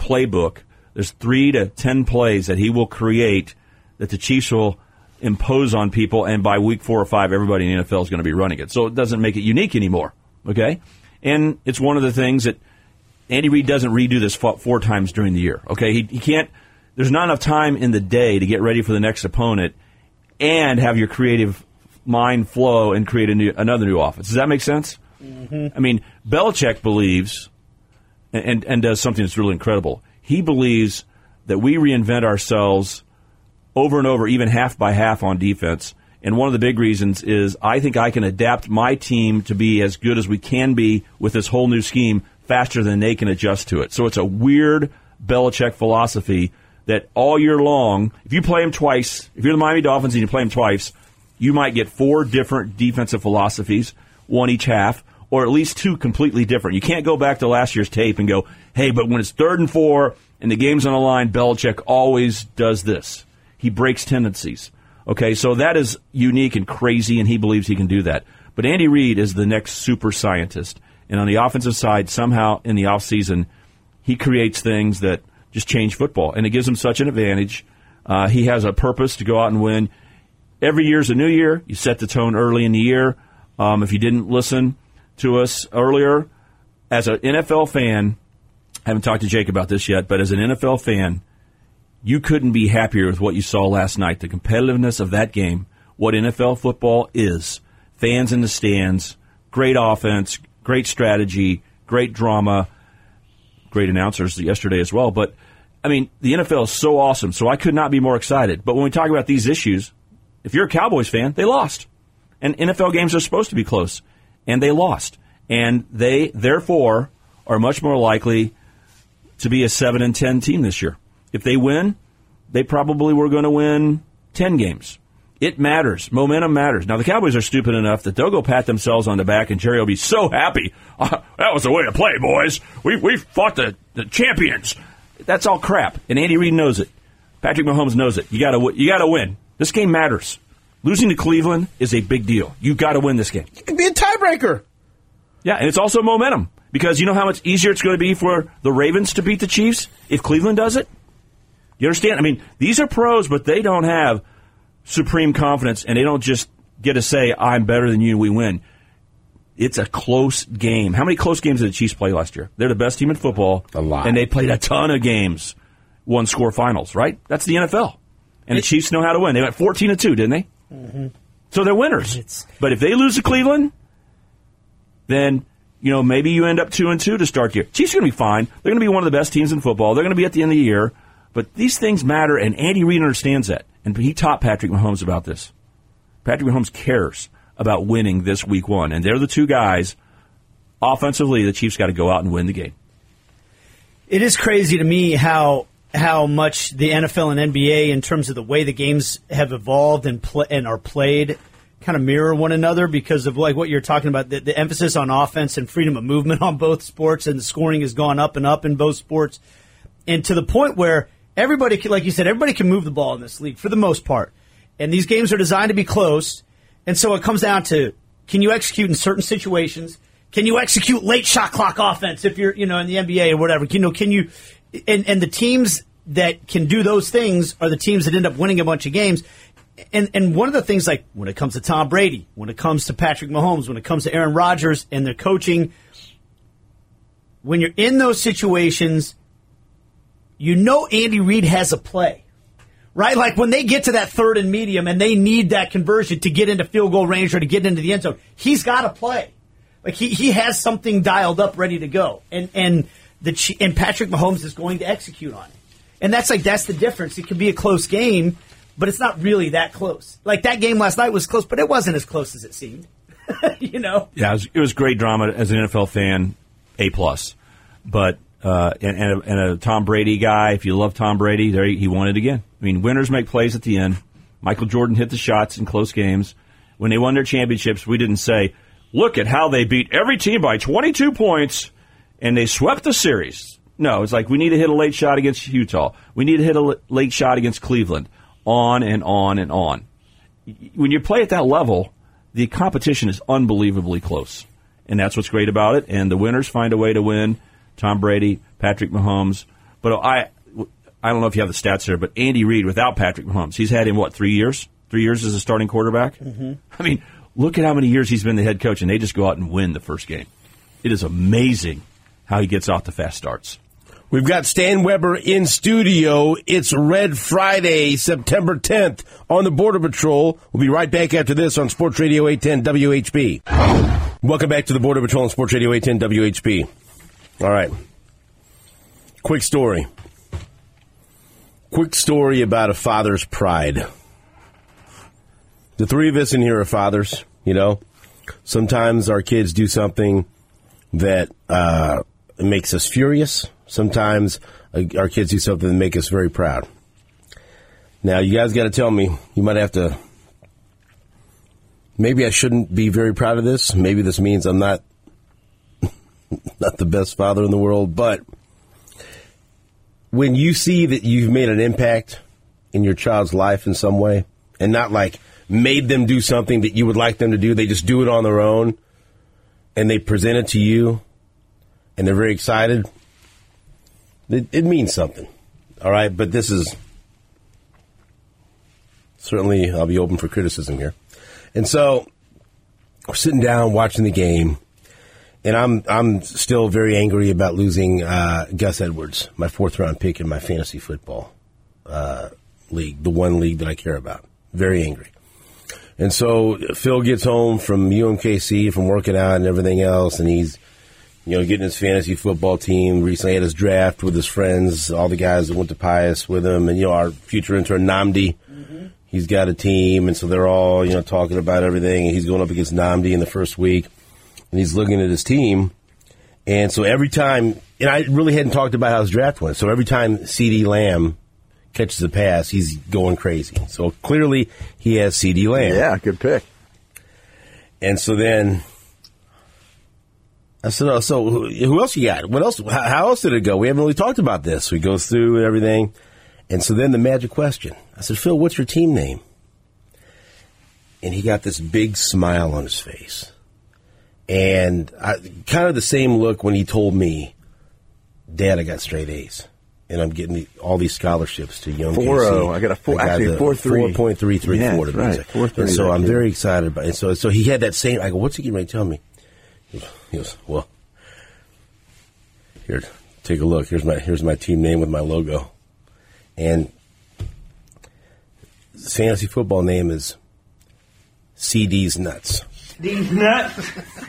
playbook. There's three to ten plays that he will create that the Chiefs will impose on people, and by week four or five, everybody in the N F L is going to be running it. So it doesn't make it unique anymore, okay? And it's one of the things that Andy Reid doesn't redo this four, four times during the year, okay? He, he can't – there's not enough time in the day to get ready for the next opponent and have your creative mind flow and create a new, another new offense. Does that make sense? Mm-hmm. I mean, Belichick believes and, and, and does something that's really incredible. He believes that we reinvent ourselves over and over, even half by half on defense. And one of the big reasons is I think I can adapt my team to be as good as we can be with this whole new scheme faster than they can adjust to it. So it's a weird Belichick philosophy that all year long, if you play him twice, if you're the Miami Dolphins and you play him twice, you might get four different defensive philosophies, one each half, or at least two completely different. You can't go back to last year's tape and go, hey, but when it's third and four and the game's on the line, Belichick always does this. He breaks tendencies. Okay, so that is unique and crazy, and he believes he can do that. But Andy Reid is the next super scientist. And on the offensive side, somehow in the offseason, he creates things that just change football. And it gives him such an advantage. Uh, he has a purpose to go out and win. Every year's a new year. You set the tone early in the year. Um, if you didn't listen to us earlier, as an N F L fan, I haven't talked to Jake about this yet, but as an N F L fan, you couldn't be happier with what you saw last night. The competitiveness of that game, what N F L football is. Fans in the stands, great offense, great strategy, great drama, great announcers yesterday as well. But, I mean, the N F L is so awesome, so I could not be more excited. But when we talk about these issues, if you're a Cowboys fan, they lost. And N F L games are supposed to be close, and they lost. And they, therefore, are much more likely to be a seven and ten team this year. If they win, they probably were going to win ten games. It matters. Momentum matters. Now, the Cowboys are stupid enough that they'll go pat themselves on the back, and Jerry will be so happy. Uh, that was the way to play, boys. We we fought the, the champions. That's all crap, and Andy Reid knows it. Patrick Mahomes knows it. You got to you got to win. This game matters. Losing to Cleveland is a big deal. You got to win this game. It could be a tiebreaker. Yeah, and it's also momentum because you know how much easier it's going to be for the Ravens to beat the Chiefs if Cleveland does it. You understand? I mean, these are pros, but they don't have supreme confidence, and they don't just get to say, I'm better than you, we win. It's a close game. How many close games did the Chiefs play last year? They're the best team in football. A lot. And they played a ton of games, one-score finals, right? That's the N F L. And the Chiefs know how to win. They went fourteen to two, didn't they? Mm-hmm. So they're winners. It's... But if they lose to Cleveland, then, you know, maybe you end up two and two to start the year. Chiefs are going to be fine. They're going to be one of the best teams in football. They're going to be at the end of the year. But these things matter, and Andy Reid understands that. And he taught Patrick Mahomes about this. Patrick Mahomes cares about winning this week one. And they're the two guys, offensively, the Chiefs got to go out and win the game. It is crazy to me how how much the N F L and N B A, in terms of the way the games have evolved and pl- and are played, kind of mirror one another because of like what you're talking about, the, the emphasis on offense and freedom of movement on both sports, and the scoring has gone up and up in both sports. And to the point where everybody, can, like you said, everybody can move the ball in this league for the most part. And these games are designed to be close. And so it comes down to, can you execute in certain situations? Can you execute late shot clock offense if you're, you know, in the N B A or whatever? You know, can you, and, and the teams that can do those things are the teams that end up winning a bunch of games. And and one of the things, like when it comes to Tom Brady, when it comes to Patrick Mahomes, when it comes to Aaron Rodgers and their coaching, when you're in those situations, you know Andy Reid has a play, right? Like when they get to that third and medium and they need that conversion to get into field goal range or to get into the end zone, he's got a play. Like he, he has something dialed up, ready to go, and and the and Patrick Mahomes is going to execute on it. And that's like that's the difference. It could be a close game, but it's not really that close. Like that game last night was close, but it wasn't as close as it seemed. You know? Yeah, it was, it was great drama as an N F L fan, A plus. But uh, and, and, a, and a Tom Brady guy. If you love Tom Brady, there he, he won it again. I mean, winners make plays at the end. Michael Jordan hit the shots in close games. When they won their championships, we didn't say, "Look at how they beat every team by twenty-two points and they swept the series." No, it's like we need to hit a late shot against Utah. We need to hit a late shot against Cleveland. On and on and on. When you play at that level, the competition is unbelievably close. And that's what's great about it. And the winners find a way to win. Tom Brady, Patrick Mahomes, But I, I don't know if you have the stats there, but Andy Reid without Patrick Mahomes, he's had him what three years? Three years as a starting quarterback. Mm-hmm. I mean, look at how many years he's been the head coach, and they just go out and win the first game. It is amazing how he gets off the fast starts. We've got Stan Weber in studio. It's Red Friday, September tenth on the Border Patrol. We'll be right back after this on Sports Radio eight ten W H B. Welcome back to the Border Patrol on Sports Radio eight ten W H B. All right. Quick story. Quick story about a father's pride. The three of us in here are fathers, you know. Sometimes our kids do something that uh, makes us furious. Sometimes uh, our kids do something that makes us very proud. Now, you guys got to tell me, you might have to, maybe I shouldn't be very proud of this. Maybe this means I'm not, not the best father in the world. But when you see that you've made an impact in your child's life in some way, and not like made them do something that you would like them to do, they just do it on their own, and they present it to you, and they're very excited, it, it means something. All right, but this is, certainly I'll be open for criticism here. And so, we're sitting down watching the game, and I'm I'm still very angry about losing uh, Gus Edwards, my fourth round pick in my fantasy football uh, league, the one league that I care about. Very angry. And so Phil gets home from U M K C, from working out and everything else, and he's, you know, getting his fantasy football team. Recently had his draft with his friends, all the guys that went to Pius with him, and, you know, our future intern, Namdi, mm-hmm. he's got a team, and so they're all, you know, talking about everything, and he's going up against Namdi in the first week, and he's looking at his team, and so every time, and I really hadn't talked about how his draft went, so every time CeeDee Lamb catches a pass, he's going crazy. So clearly he has CeeDee Lamb. Yeah, good pick. And so then I said, oh, so who else you got? What else? How else did it go? We haven't really talked about this. We go through everything. And so then the magic question. I said, Phil, what's your team name? And he got this big smile on his face. And I, kind of the same look when he told me, Dad, I got straight A's. And I'm getting the, all these scholarships to Young four oh. I got a four, I got actually four three. four point three three four yeah, to right. four three. And so I'm kid. very excited about it. So, so he had that same, I go, what's he getting ready to tell me? He goes, he goes, well, here, take a look. Here's my, here's my team name with my logo. And his fantasy football name is C D's Nuts. These nuts.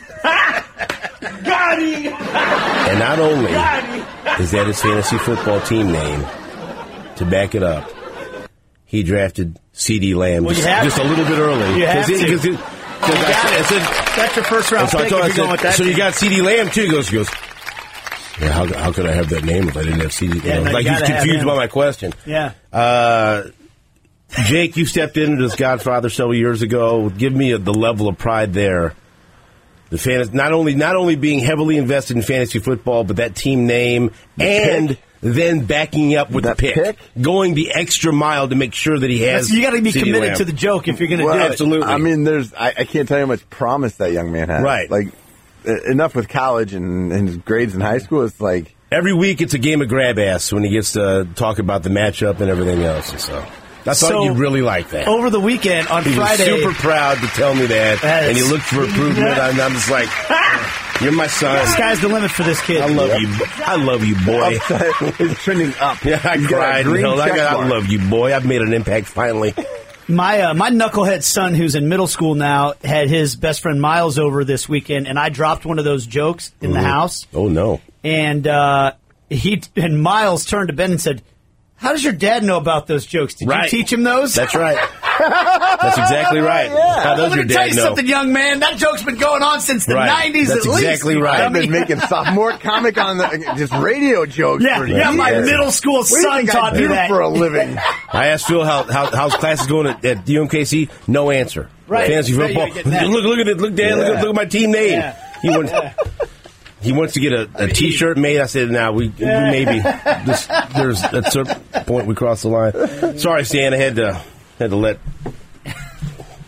Got him. And not only is that his fantasy football team name, to back it up, he drafted CeeDee Lamb well, just, just a little bit early. You have it, to. It, it, I said, That's your first round so pick. I told, If you're I said, going with that so you team. got CeeDee Lamb too. He goes, he goes, yeah, how, how could I have that name if I didn't have CeeDee Yeah, Lamb? no, like you he's gotta have confused him. by my question. Yeah. Uh, Jake, you stepped into this Godfather several years ago. Give me a, the level of pride there. The fan, not only not only being heavily invested in fantasy football, but that team name, the and pick. then backing up with That the pick. pick? Going the extra mile to make sure that he has. That's- you got to be CeeDee committed Lamb. to the joke if you're going to Well, do it. absolutely. I mean, there's. I, I can't tell you how much promise that young man has. Right. Like, uh, enough with college and, and his grades in high school. It's like Every week it's a game of grab ass when he gets to talk about the matchup and everything else. And so I thought So, you'd really like that. Over the weekend on He was Friday, super proud to tell me that, That and he is- looked for improvement. And I'm just like, you're my son. sky's the limit for this kid. I love you. I love you, boy. it's trending up. Yeah, I He's got a cried. green Hell, I, check got, I mark. love you, boy. I've made an impact finally. My uh, my knucklehead son, who's in middle school now, had his best friend Miles over this weekend, and I dropped one of those jokes in the house. Oh no! And uh, he and Miles turned to Ben and said, "How does your dad know about those jokes? Did Right. you teach him those?" That's right. That's exactly right. How I'm does going your to tell dad you know? something, young man. That joke's been going on since the Right. nineties That's at least. exactly right. I've been making sophomore comic on the just radio jokes. Yeah, for yeah. My years. middle school What do you son think taught I me do that for a living? I asked Phil how, how how's classes going at, at U M K C. No answer. Right. Fantasy Right, football. you're getting that. Look, look at it. Look, Dad. Look, Yeah. at, look at my team name. Yeah. He wants. He wants to get a, a T-shirt made. I said, "Now nah, we, we maybe this, there's at a certain point we crossed the line." Sorry, Stan. I had to had to let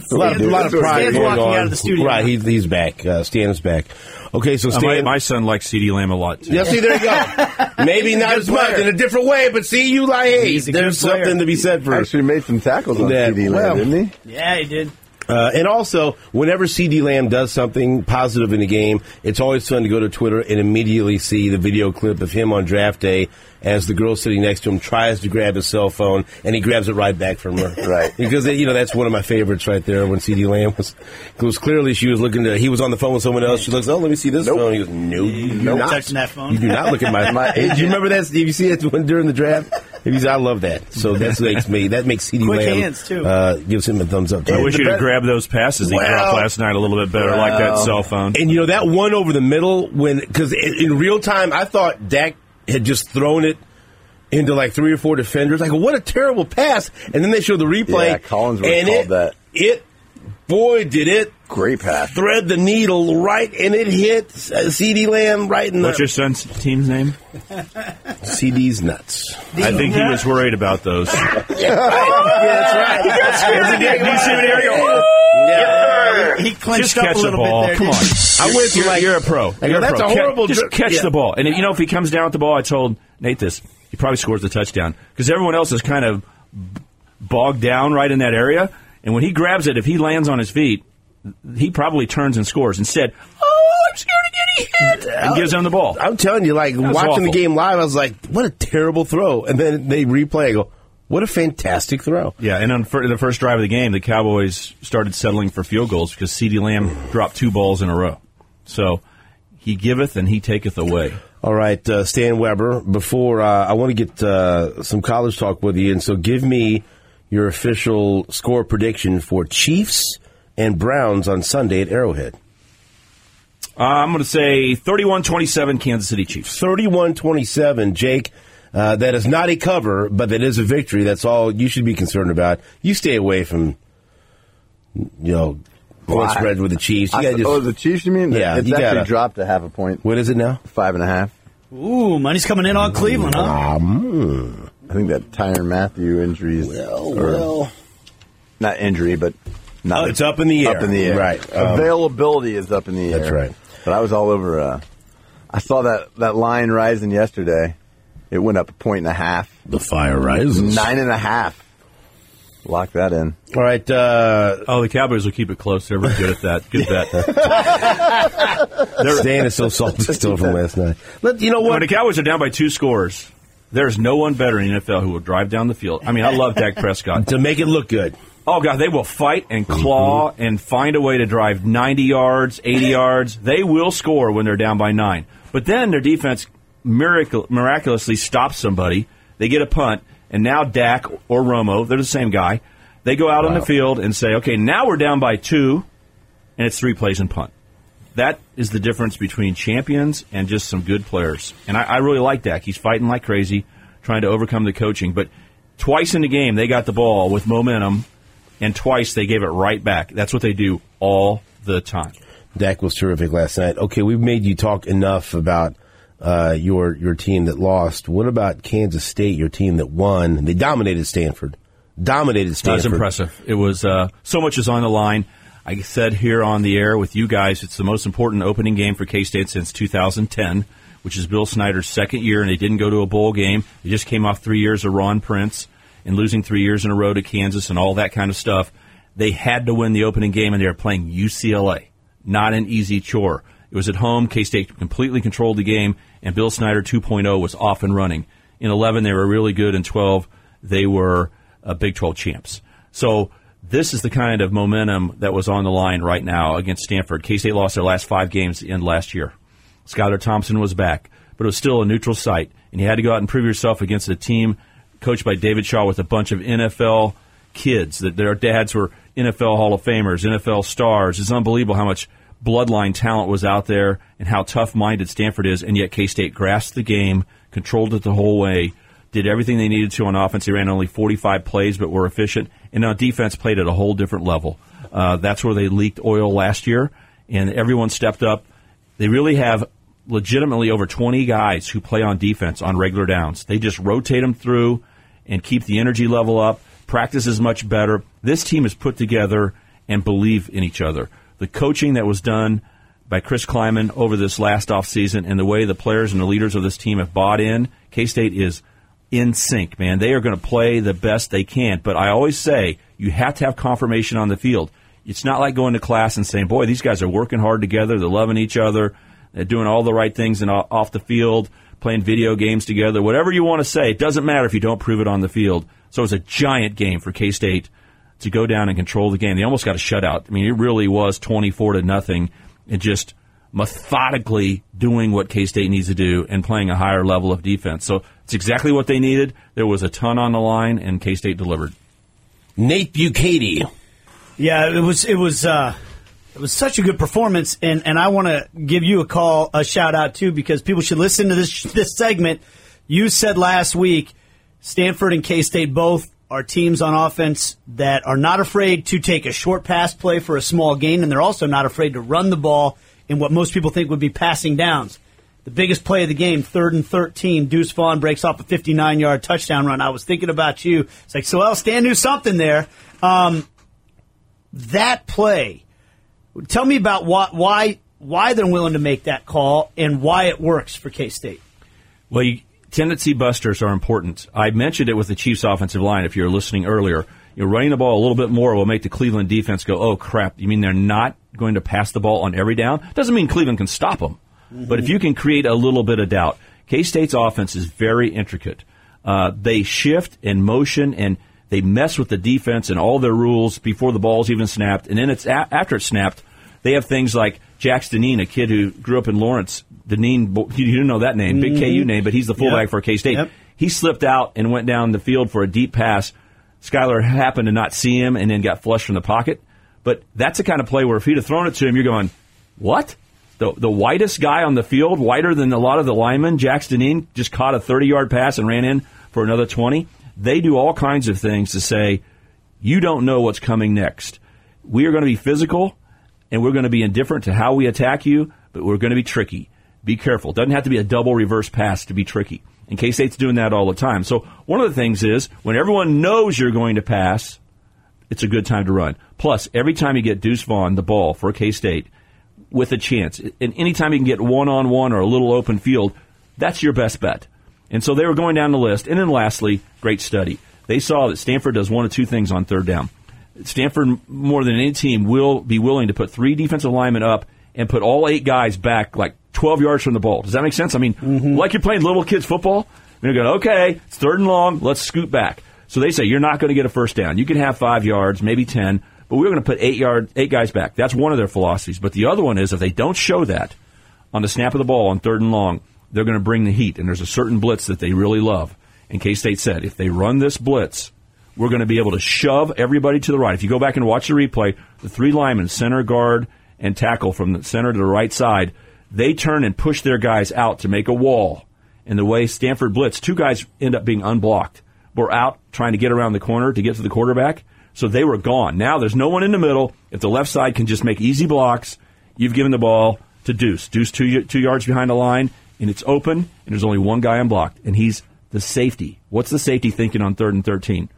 a lot of, a lot of pride Stan's going walking on. out of the studio. Right, he's, he's back. Uh, Stan is back. Okay, so Uh, Stan. my, my son likes CeeDee Lamb a lot, too. Yeah, see, there you go. Maybe not as much, in a different way, but see, you like, hey, He's a good there's player. something to be said for Actually made some tackles on that. CeeDee Lamb, Well, didn't he? Yeah, he did. Uh, and also, whenever CeeDee Lamb does something positive in a game, it's always fun to go to Twitter and immediately see the video clip of him on draft day as the girl sitting next to him tries to grab his cell phone, and he grabs it right back from her. Right. Because, you know, that's one of my favorites right there when CeeDee Lamb was, was clearly she was looking to, he was on the phone with someone else. She looks, oh, let me see this Nope. phone. He goes, no, you do Nope. not. Touching that phone. You do not look at my, My Hey, do you remember that? Did you see that when, during the draft? If I love that. So that makes me, that makes CeeDee Quick Lamb, hands, too. uh, gives him a thumbs up. I too. wish The you'd have best- grabbed those passes he Well- dropped last night a little bit better, like that cell phone. And, you know, that one over the middle, when because in, in real time, I thought Dak had just thrown it into like three or four defenders. I go, what a terrible pass. And then they show the replay. Yeah, Collinsworth and called it, that. It, boy, did it Great pass. thread the needle right, and it hit uh, CeeDee Lamb right in What's the... your son's team's name? C D's nuts. I think he was worried about those. Yeah, right. Yeah, that's right. Do you see what Ariel? Yeah. He clenched Just up catch a the little ball. bit there. Come on. didn't I went through You're, like... you're a pro. I go, You're a that's pro. a horrible... Just dri- catch yeah. the ball. And, you know, if he comes down with the ball, I told Nate this, he probably scores the touchdown. Because everyone else is kind of bogged down right in that area. And when he grabs it, if he lands on his feet, he probably turns and scores. Instead, oh, I'm scared to get hit. And gives him the ball. I'm telling you, like, was watching the awful. game live, I was like, what a terrible throw. And then they replay, I go, what a fantastic throw. Yeah, and on fir- the first drive of the game, the Cowboys started settling for field goals because CeeDee Lamb dropped two balls in a row. So he giveth and he taketh away. All right, uh, Stan Weber, before uh, I want to get uh, some college talk with you, and so give me your official score prediction for Chiefs and Browns on Sunday at Arrowhead. Uh, I'm going to say thirty-one twenty-seven Kansas City Chiefs. thirty-one twenty-seven, Jake. Uh, that is not a cover, but that is a victory. That's all you should be concerned about. You stay away from, you know, point Why? spreads with the Chiefs. You I, gotta just, oh, the Chiefs, you mean? Yeah, It's you actually gotta- dropped a half a point. what is it now? Five and a half. Ooh, money's coming in on Cleveland, huh? Um, I think that Tyrann Matthew injury is... well, or- well. Not injury, but... Not Oh, it's up in the air. Up in the air. Right. Um, Availability is up in the air. That's right. But I was all over... Uh, I saw that, that line rising yesterday. It went up a point and a half. The fire rises. Nine and a half. Lock that in. All right. Uh, Oh, the Cowboys will keep it close. They're very good at that. Good bet. Stan is so salty still from last night. Let, you know When what? the Cowboys are down by two scores, there's no one better in the N F L who will drive down the field. I mean, I love Dak Prescott. To make it look good. Oh, God, they will fight and claw Mm-hmm. and find a way to drive ninety yards, eighty yards. They will score when they're down by nine. But then their defense miracle, miraculously stops somebody. They get a punt, and now Dak or Romo, they're the same guy, they go out on the field and say, okay, now we're down by two, and it's three plays and punt. That is the difference between champions and just some good players. And I, I really like Dak. He's fighting like crazy, trying to overcome the coaching. But twice in the game, they got the ball with momentum, and twice they gave it right back. That's what they do all the time. Dak was terrific last night. Okay, we've made you talk enough about uh, your your team that lost. What about Kansas State, your team that won? They dominated Stanford. Dominated Stanford. That was impressive. It was uh, so much is on the line. I said here on the air with you guys, it's the most important opening game for K-State since two thousand ten, which is Bill Snyder's second year, and they didn't go to a bowl game. They just came off three years of Ron Prince and losing three years in a row to Kansas and all that kind of stuff. They had to win the opening game, and they were playing U C L A. Not an easy chore. It was at home. K-State completely controlled the game, and Bill Snyder two point oh was off and running. In eleven, they were really good. In twelve, they were uh, Big twelve champs. So this is the kind of momentum that was on the line right now against Stanford. K-State lost their last five games in last year. Skylar Thompson was back, but it was still a neutral site, and you had to go out and prove yourself against a team coached by David Shaw with a bunch of N F L kids. That their dads were N F L Hall of Famers, N F L stars. It's unbelievable how much bloodline talent was out there and how tough-minded Stanford is, and yet K-State grasped the game, controlled it the whole way, did everything they needed to on offense. They ran only forty-five plays but were efficient, and on defense played at a whole different level. Uh, that's where they leaked oil last year, and everyone stepped up. They really have legitimately over twenty guys who play on defense on regular downs. They just rotate them through and keep the energy level up. Practice is much better. This team is put together, and believe in each other. The coaching that was done by Chris Kleiman over this last offseason and the way the players and the leaders of this team have bought in, K-State is in sync, man. They are going to play the best they can. But I always say you have to have confirmation on the field. It's not like going to class and saying, boy, these guys are working hard together. They're loving each other. They're doing all the right things in, off the field, playing video games together. Whatever you want to say, it doesn't matter if you don't prove it on the field. So it was a giant game for K-State to go down and control the game. They almost got a shutout. I mean, it really was twenty-four to nothing, and just methodically doing what K-State needs to do and playing a higher level of defense. So it's exactly what they needed. There was a ton on the line, and K-State delivered. Nate Bukaty. Yeah, it was it was uh, it was such a good performance, and, and I want to give you a call, a shout out too, because people should listen to this this segment. You said last week, Stanford and K-State both are teams on offense that are not afraid to take a short pass play for a small gain, and they're also not afraid to run the ball in what most people think would be passing downs. The biggest play of the game, third and thirteen, Deuce Vaughn breaks off a fifty-nine-yard touchdown run. I was thinking about you. It's like, so, well, Stan knew something there. Um, that play, tell me about why, why why they're willing to make that call and why it works for K-State. Well, you, tendency busters are important. I mentioned it with the Chiefs' offensive line, if you were listening earlier. You know, running the ball a little bit more will make the Cleveland defense go, oh, crap, you mean they're not going to pass the ball on every down? Doesn't mean Cleveland can stop them. Mm-hmm. But if you can create a little bit of doubt, K-State's offense is very intricate. Uh, they shift and motion, and they mess with the defense and all their rules before the ball's even snapped. And then it's a- after it's snapped, they have things like Jax Deneen, a kid who grew up in Lawrence. Deneen, you didn't know that name, mm-hmm. big K U name, but he's the fullback yep. for K-State. Yep. He slipped out and went down the field for a deep pass. Skylar happened to not see him and then got flushed from the pocket. But that's the kind of play where if he'd have thrown it to him, you're going, what? The the whitest guy on the field, whiter than a lot of the linemen, Jax Deneen, just caught a thirty-yard pass and ran in for another twenty. They do all kinds of things to say, you don't know what's coming next. We are going to be physical, and we're going to be indifferent to how we attack you, but we're going to be tricky. Be careful. It doesn't have to be a double reverse pass to be tricky. And K-State's doing that all the time. So one of the things is, when everyone knows you're going to pass, it's a good time to run. Plus, every time you get Deuce Vaughn the ball for K-State with a chance, and anytime you can get one-on-one or a little open field, that's your best bet. And so they were going down the list. And then lastly, great study. They saw that Stanford does one of two things on third down. Stanford, more than any team, will be willing to put three defensive linemen up and put all eight guys back like twelve yards from the ball. Does that make sense? I mean, mm-hmm. like you're playing little kids football. They're going, okay, it's third and long, let's scoot back. So they say, you're not going to get a first down. You can have five yards, maybe ten, but we're going to put eight yard, eight guys back. That's one of their philosophies. But the other one is, if they don't show that on the snap of the ball on third and long, they're going to bring the heat. And there's a certain blitz that they really love. And K-State said, if they run this blitz, we're going to be able to shove everybody to the right. If you go back and watch the replay, the three linemen, center, guard, and tackle from the center to the right side, they turn and push their guys out to make a wall. And the way Stanford blitz, two guys end up being unblocked. We're out trying to get around the corner to get to the quarterback. So they were gone. Now there's no one in the middle. If the left side can just make easy blocks, you've given the ball to Deuce. Deuce two, two yards behind the line, and it's open, and there's only one guy unblocked, and he's the safety. What's the safety thinking on third and thirteen?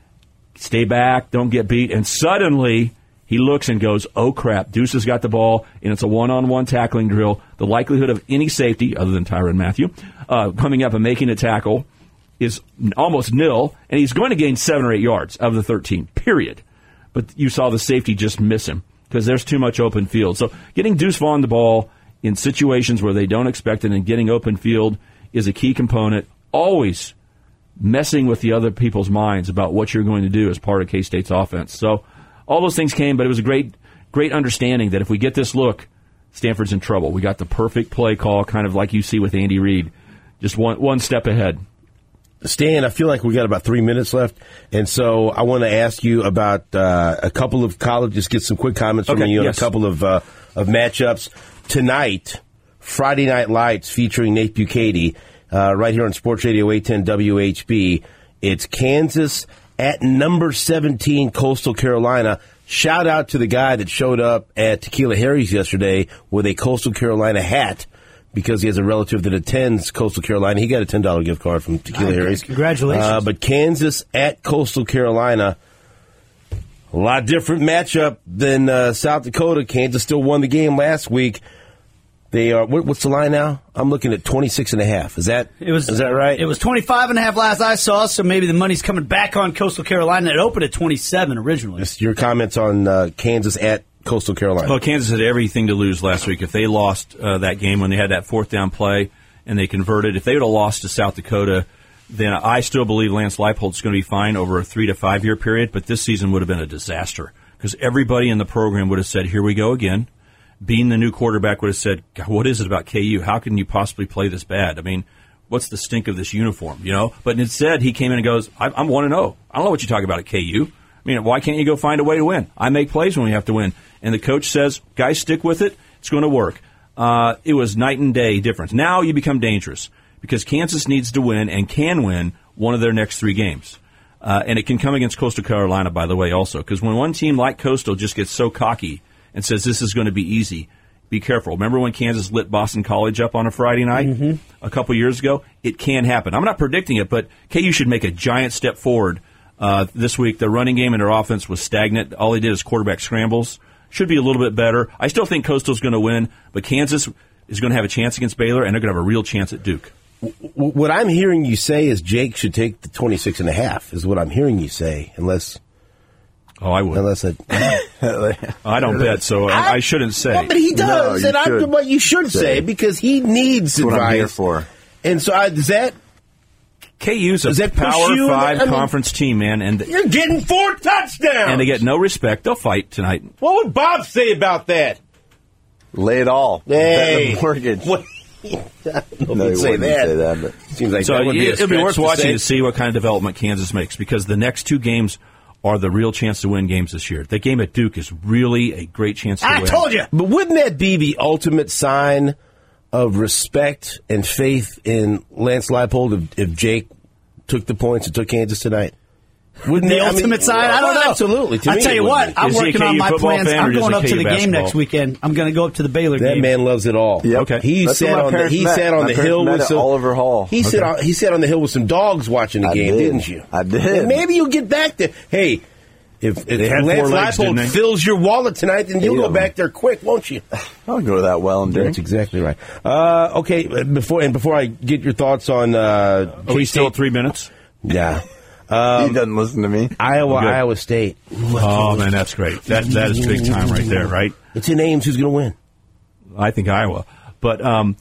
Stay back, don't get beat, and suddenly he looks and goes, oh, crap, Deuce has got the ball, and it's a one-on-one tackling drill. The likelihood of any safety, other than Tyrann Mathieu, uh, coming up and making a tackle is almost nil, and he's going to gain seven or eight yards of the thirteen, period. But you saw the safety just miss him because there's too much open field. So getting Deuce Vaughn the ball in situations where they don't expect it and getting open field is a key component. Always messing with the other people's minds about what you're going to do as part of K-State's offense. So all those things came, but it was a great, great understanding that if we get this look, Stanford's in trouble. We got the perfect play call, kind of like you see with Andy Reid, just one one step ahead. Stan, I feel like we got about three minutes left, and so I want to ask you about uh, a couple of colleges, get some quick comments from okay, you on yes. a couple of uh, of matchups. Tonight, Friday Night Lights featuring Nate Bukaty, uh, right here on Sports Radio eight ten W H B. It's Kansas at number seventeen, Coastal Carolina. Shout out to the guy that showed up at Tequila Harry's yesterday with a Coastal Carolina hat, because he has a relative that attends Coastal Carolina. He got a ten dollars gift card from Tequila okay, Harry's. Congratulations. Uh, but Kansas at Coastal Carolina. A lot different matchup than uh, South Dakota. Kansas still won the game last week. They are. What, what's the line now? I'm looking at twenty-six and a half. Is that it was? Is that right? It was twenty-five and a half last I saw. So maybe the money's coming back on Coastal Carolina. It opened at twenty-seven originally. Just your comments on uh, Kansas at Coastal Carolina. Well, Kansas had everything to lose last week. If they lost uh, that game when they had that fourth down play and they converted, if they would have lost to South Dakota, then I still believe Lance Leipold's going to be fine over a three to five year period. But this season would have been a disaster because everybody in the program would have said, "Here we go again." Being the new quarterback would have said, God, what is it about K U? How can you possibly play this bad? I mean, what's the stink of this uniform, you know? But instead, he came in and goes, I'm one and oh. I don't know what you're talking about at K U. I mean, why can't you go find a way to win? I make plays when we have to win. And the coach says, guys, stick with it. It's going to work. Uh, it was night and day difference. Now you become dangerous because Kansas needs to win and can win one of their next three games. Uh, and it can come against Coastal Carolina, by the way, also. Because when one team like Coastal just gets so cocky and says this is going to be easy, be careful. Remember when Kansas lit Boston College up on a Friday night mm-hmm. a couple years ago? It can happen. I'm not predicting it, but K U should make a giant step forward uh, this week. The running game and their offense was stagnant. All they did is quarterback scrambles. Should be a little bit better. I still think Coastal's going to win, but Kansas is going to have a chance against Baylor, and they're going to have a real chance at Duke. What I'm hearing you say is Jake should take the twenty-six and a half is what I'm hearing you say, unless... Oh, I would. Unless I, I don't bet, so I, I shouldn't say. Well, but he does, no, and I'm what you should say, say because he needs That's advice. What I'm here for. And so, I, does that K U's a that Power Five I mean, conference team, man, and you're getting four touchdowns, and they get no respect. They'll fight tonight. What would Bob say about that? Lay it all. Hey, Bet the mortgage. What? no, he say wouldn't that. say that. But seems like so that would be a it'll be worth to watching say. to see what kind of development Kansas makes because the next two games are the real chance to win games this year. The game at Duke is really a great chance to I win. I told you. But wouldn't that be the ultimate sign of respect and faith in Lance Leipold if, if Jake took the points and took Kansas tonight? Wouldn't the they, ultimate I mean, sign? I don't know. Absolutely. To I me, tell you what, I'm working on my plans. I'm going up to the game next weekend. I'm going to go up to the Baylor that game. That man loves it all. Yep. Okay. He That's sat on the he met. sat on my the hill with some Oliver Hall. He okay. sat on he sat on the hill with some dogs watching the I game, did. didn't you? I did. And maybe you'll get back there. Hey, if, if Lance Leipold fills your wallet tonight, then you'll go back there quick, won't you? I'll go to that well and drink. That's exactly right. Uh, okay, before and before I get your thoughts on uh, are we still at three minutes? Yeah. Um, he doesn't listen to me. Iowa, Iowa State. Oh, man, that's great. That That is big time right there, right? It's in Ames. Who's going to win? I think Iowa. But um,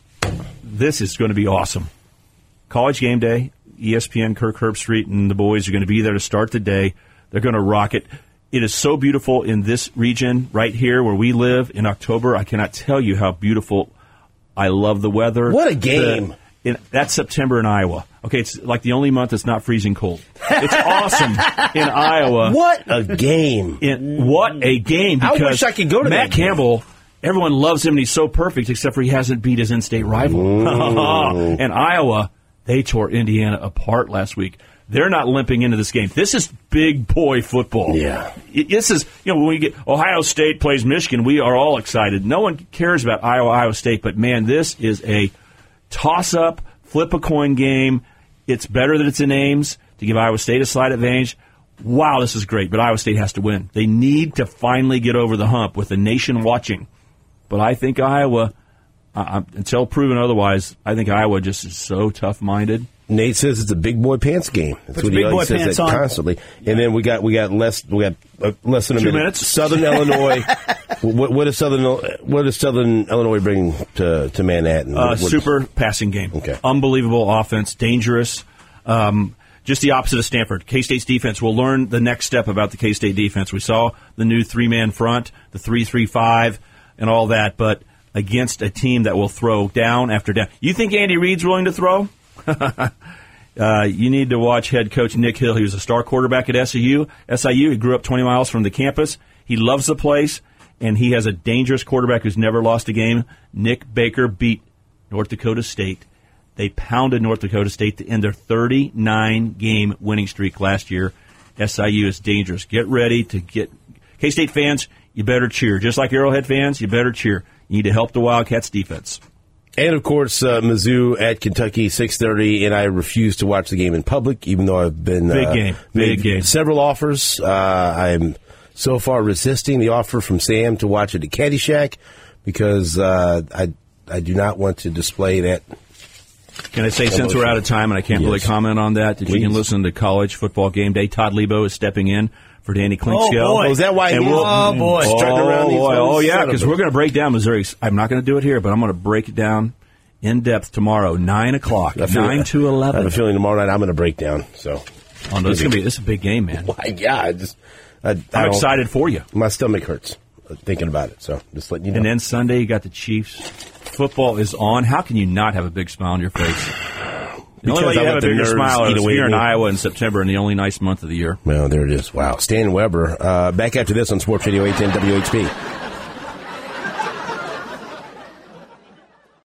this is going to be awesome. College game day, E S P N, Kirk Herbstreit, and the boys are going to be there to start the day. They're going to rock it. It is so beautiful in this region right here where we live in October. I cannot tell you how beautiful. I love the weather. What a game. The, in, that's September in Iowa. Okay, it's like the only month that's not freezing cold. It's awesome in Iowa. What a game. In, what a game. Because I wish I could go to Matt that game. Campbell, everyone loves him and he's so perfect except for he hasn't beat his in-state rival. And Iowa, they tore Indiana apart last week. They're not limping into this game. This is big boy football. Yeah. This is, you know, when we get Ohio State plays Michigan, we are all excited. No one cares about Iowa, Iowa State, but man, this is a toss-up, flip a coin game. It's better that it's in Ames to give Iowa State a slight advantage. Wow, this is great, but Iowa State has to win. They need to finally get over the hump with the nation watching. But I think Iowa, uh, until proven otherwise, I think Iowa just is so tough-minded. Nate says it's a big boy pants game. That's Puts what he, big boy he says pants that on. constantly. And then we got we got less we got uh, less than a Two minute. minutes. Southern Illinois. What, what is Southern What does Southern Illinois bring to to Manhattan? Uh, what, super passing game. Okay. Unbelievable offense, dangerous. Um, just the opposite of Stanford. K-State's defense will learn the next step about the K-State defense. We saw the new three-man front, the three three five, and all that, but against a team that will throw down after down. You think Andy Reid's willing to throw? Uh, you need to watch head coach Nick Hill. He was a star quarterback at S I U. S I U, he grew up twenty miles from the campus. He loves the place, and he has a dangerous quarterback who's never lost a game. Nick Baker beat North Dakota State. They pounded North Dakota State to end their thirty-nine game winning streak last year. S I U is dangerous. Get ready to get K-State fans, you better cheer. Just like Arrowhead fans, you better cheer. You need to help the Wildcats defense. And, of course, uh, Mizzou at Kentucky, six thirty, and I refuse to watch the game in public, even though I've been Big uh, game. made Big game. several offers. Uh, I'm so far resisting the offer from Sam to watch it at Caddyshack because uh, I I do not want to display that. Can I say, since we're out of time and I can't Yes. really comment on that, that Please. you can listen to College Football Game Day. Todd Lebo is stepping in for Danny Klink's Oh, show. boy. Oh, is that why And he's we'll- Oh, boy. strutting around these boy. little Oh, yeah, son of because a- we're going to break down Missouri. I'm not going to do it here, but I'm going to break it down in depth tomorrow, nine o'clock, I feel- nine to I eleven. have a feeling tomorrow night I'm going to break down. So, Oh, no, this is going to be this is a big game, man. Why, yeah, I just I, I I'm don't- excited for you. My stomach hurts uh, thinking about it. So, just letting you know. And then Sunday, you got the Chiefs. Football is on. How can you not have a big smile on your face? The only Because way you I have let a the bigger nerves smile eat is away here at in me. Iowa in September, and the only nice month of the year. Well, there it is. Wow. Stan Weber. Uh, back after this on Sports Radio eight ten W H P.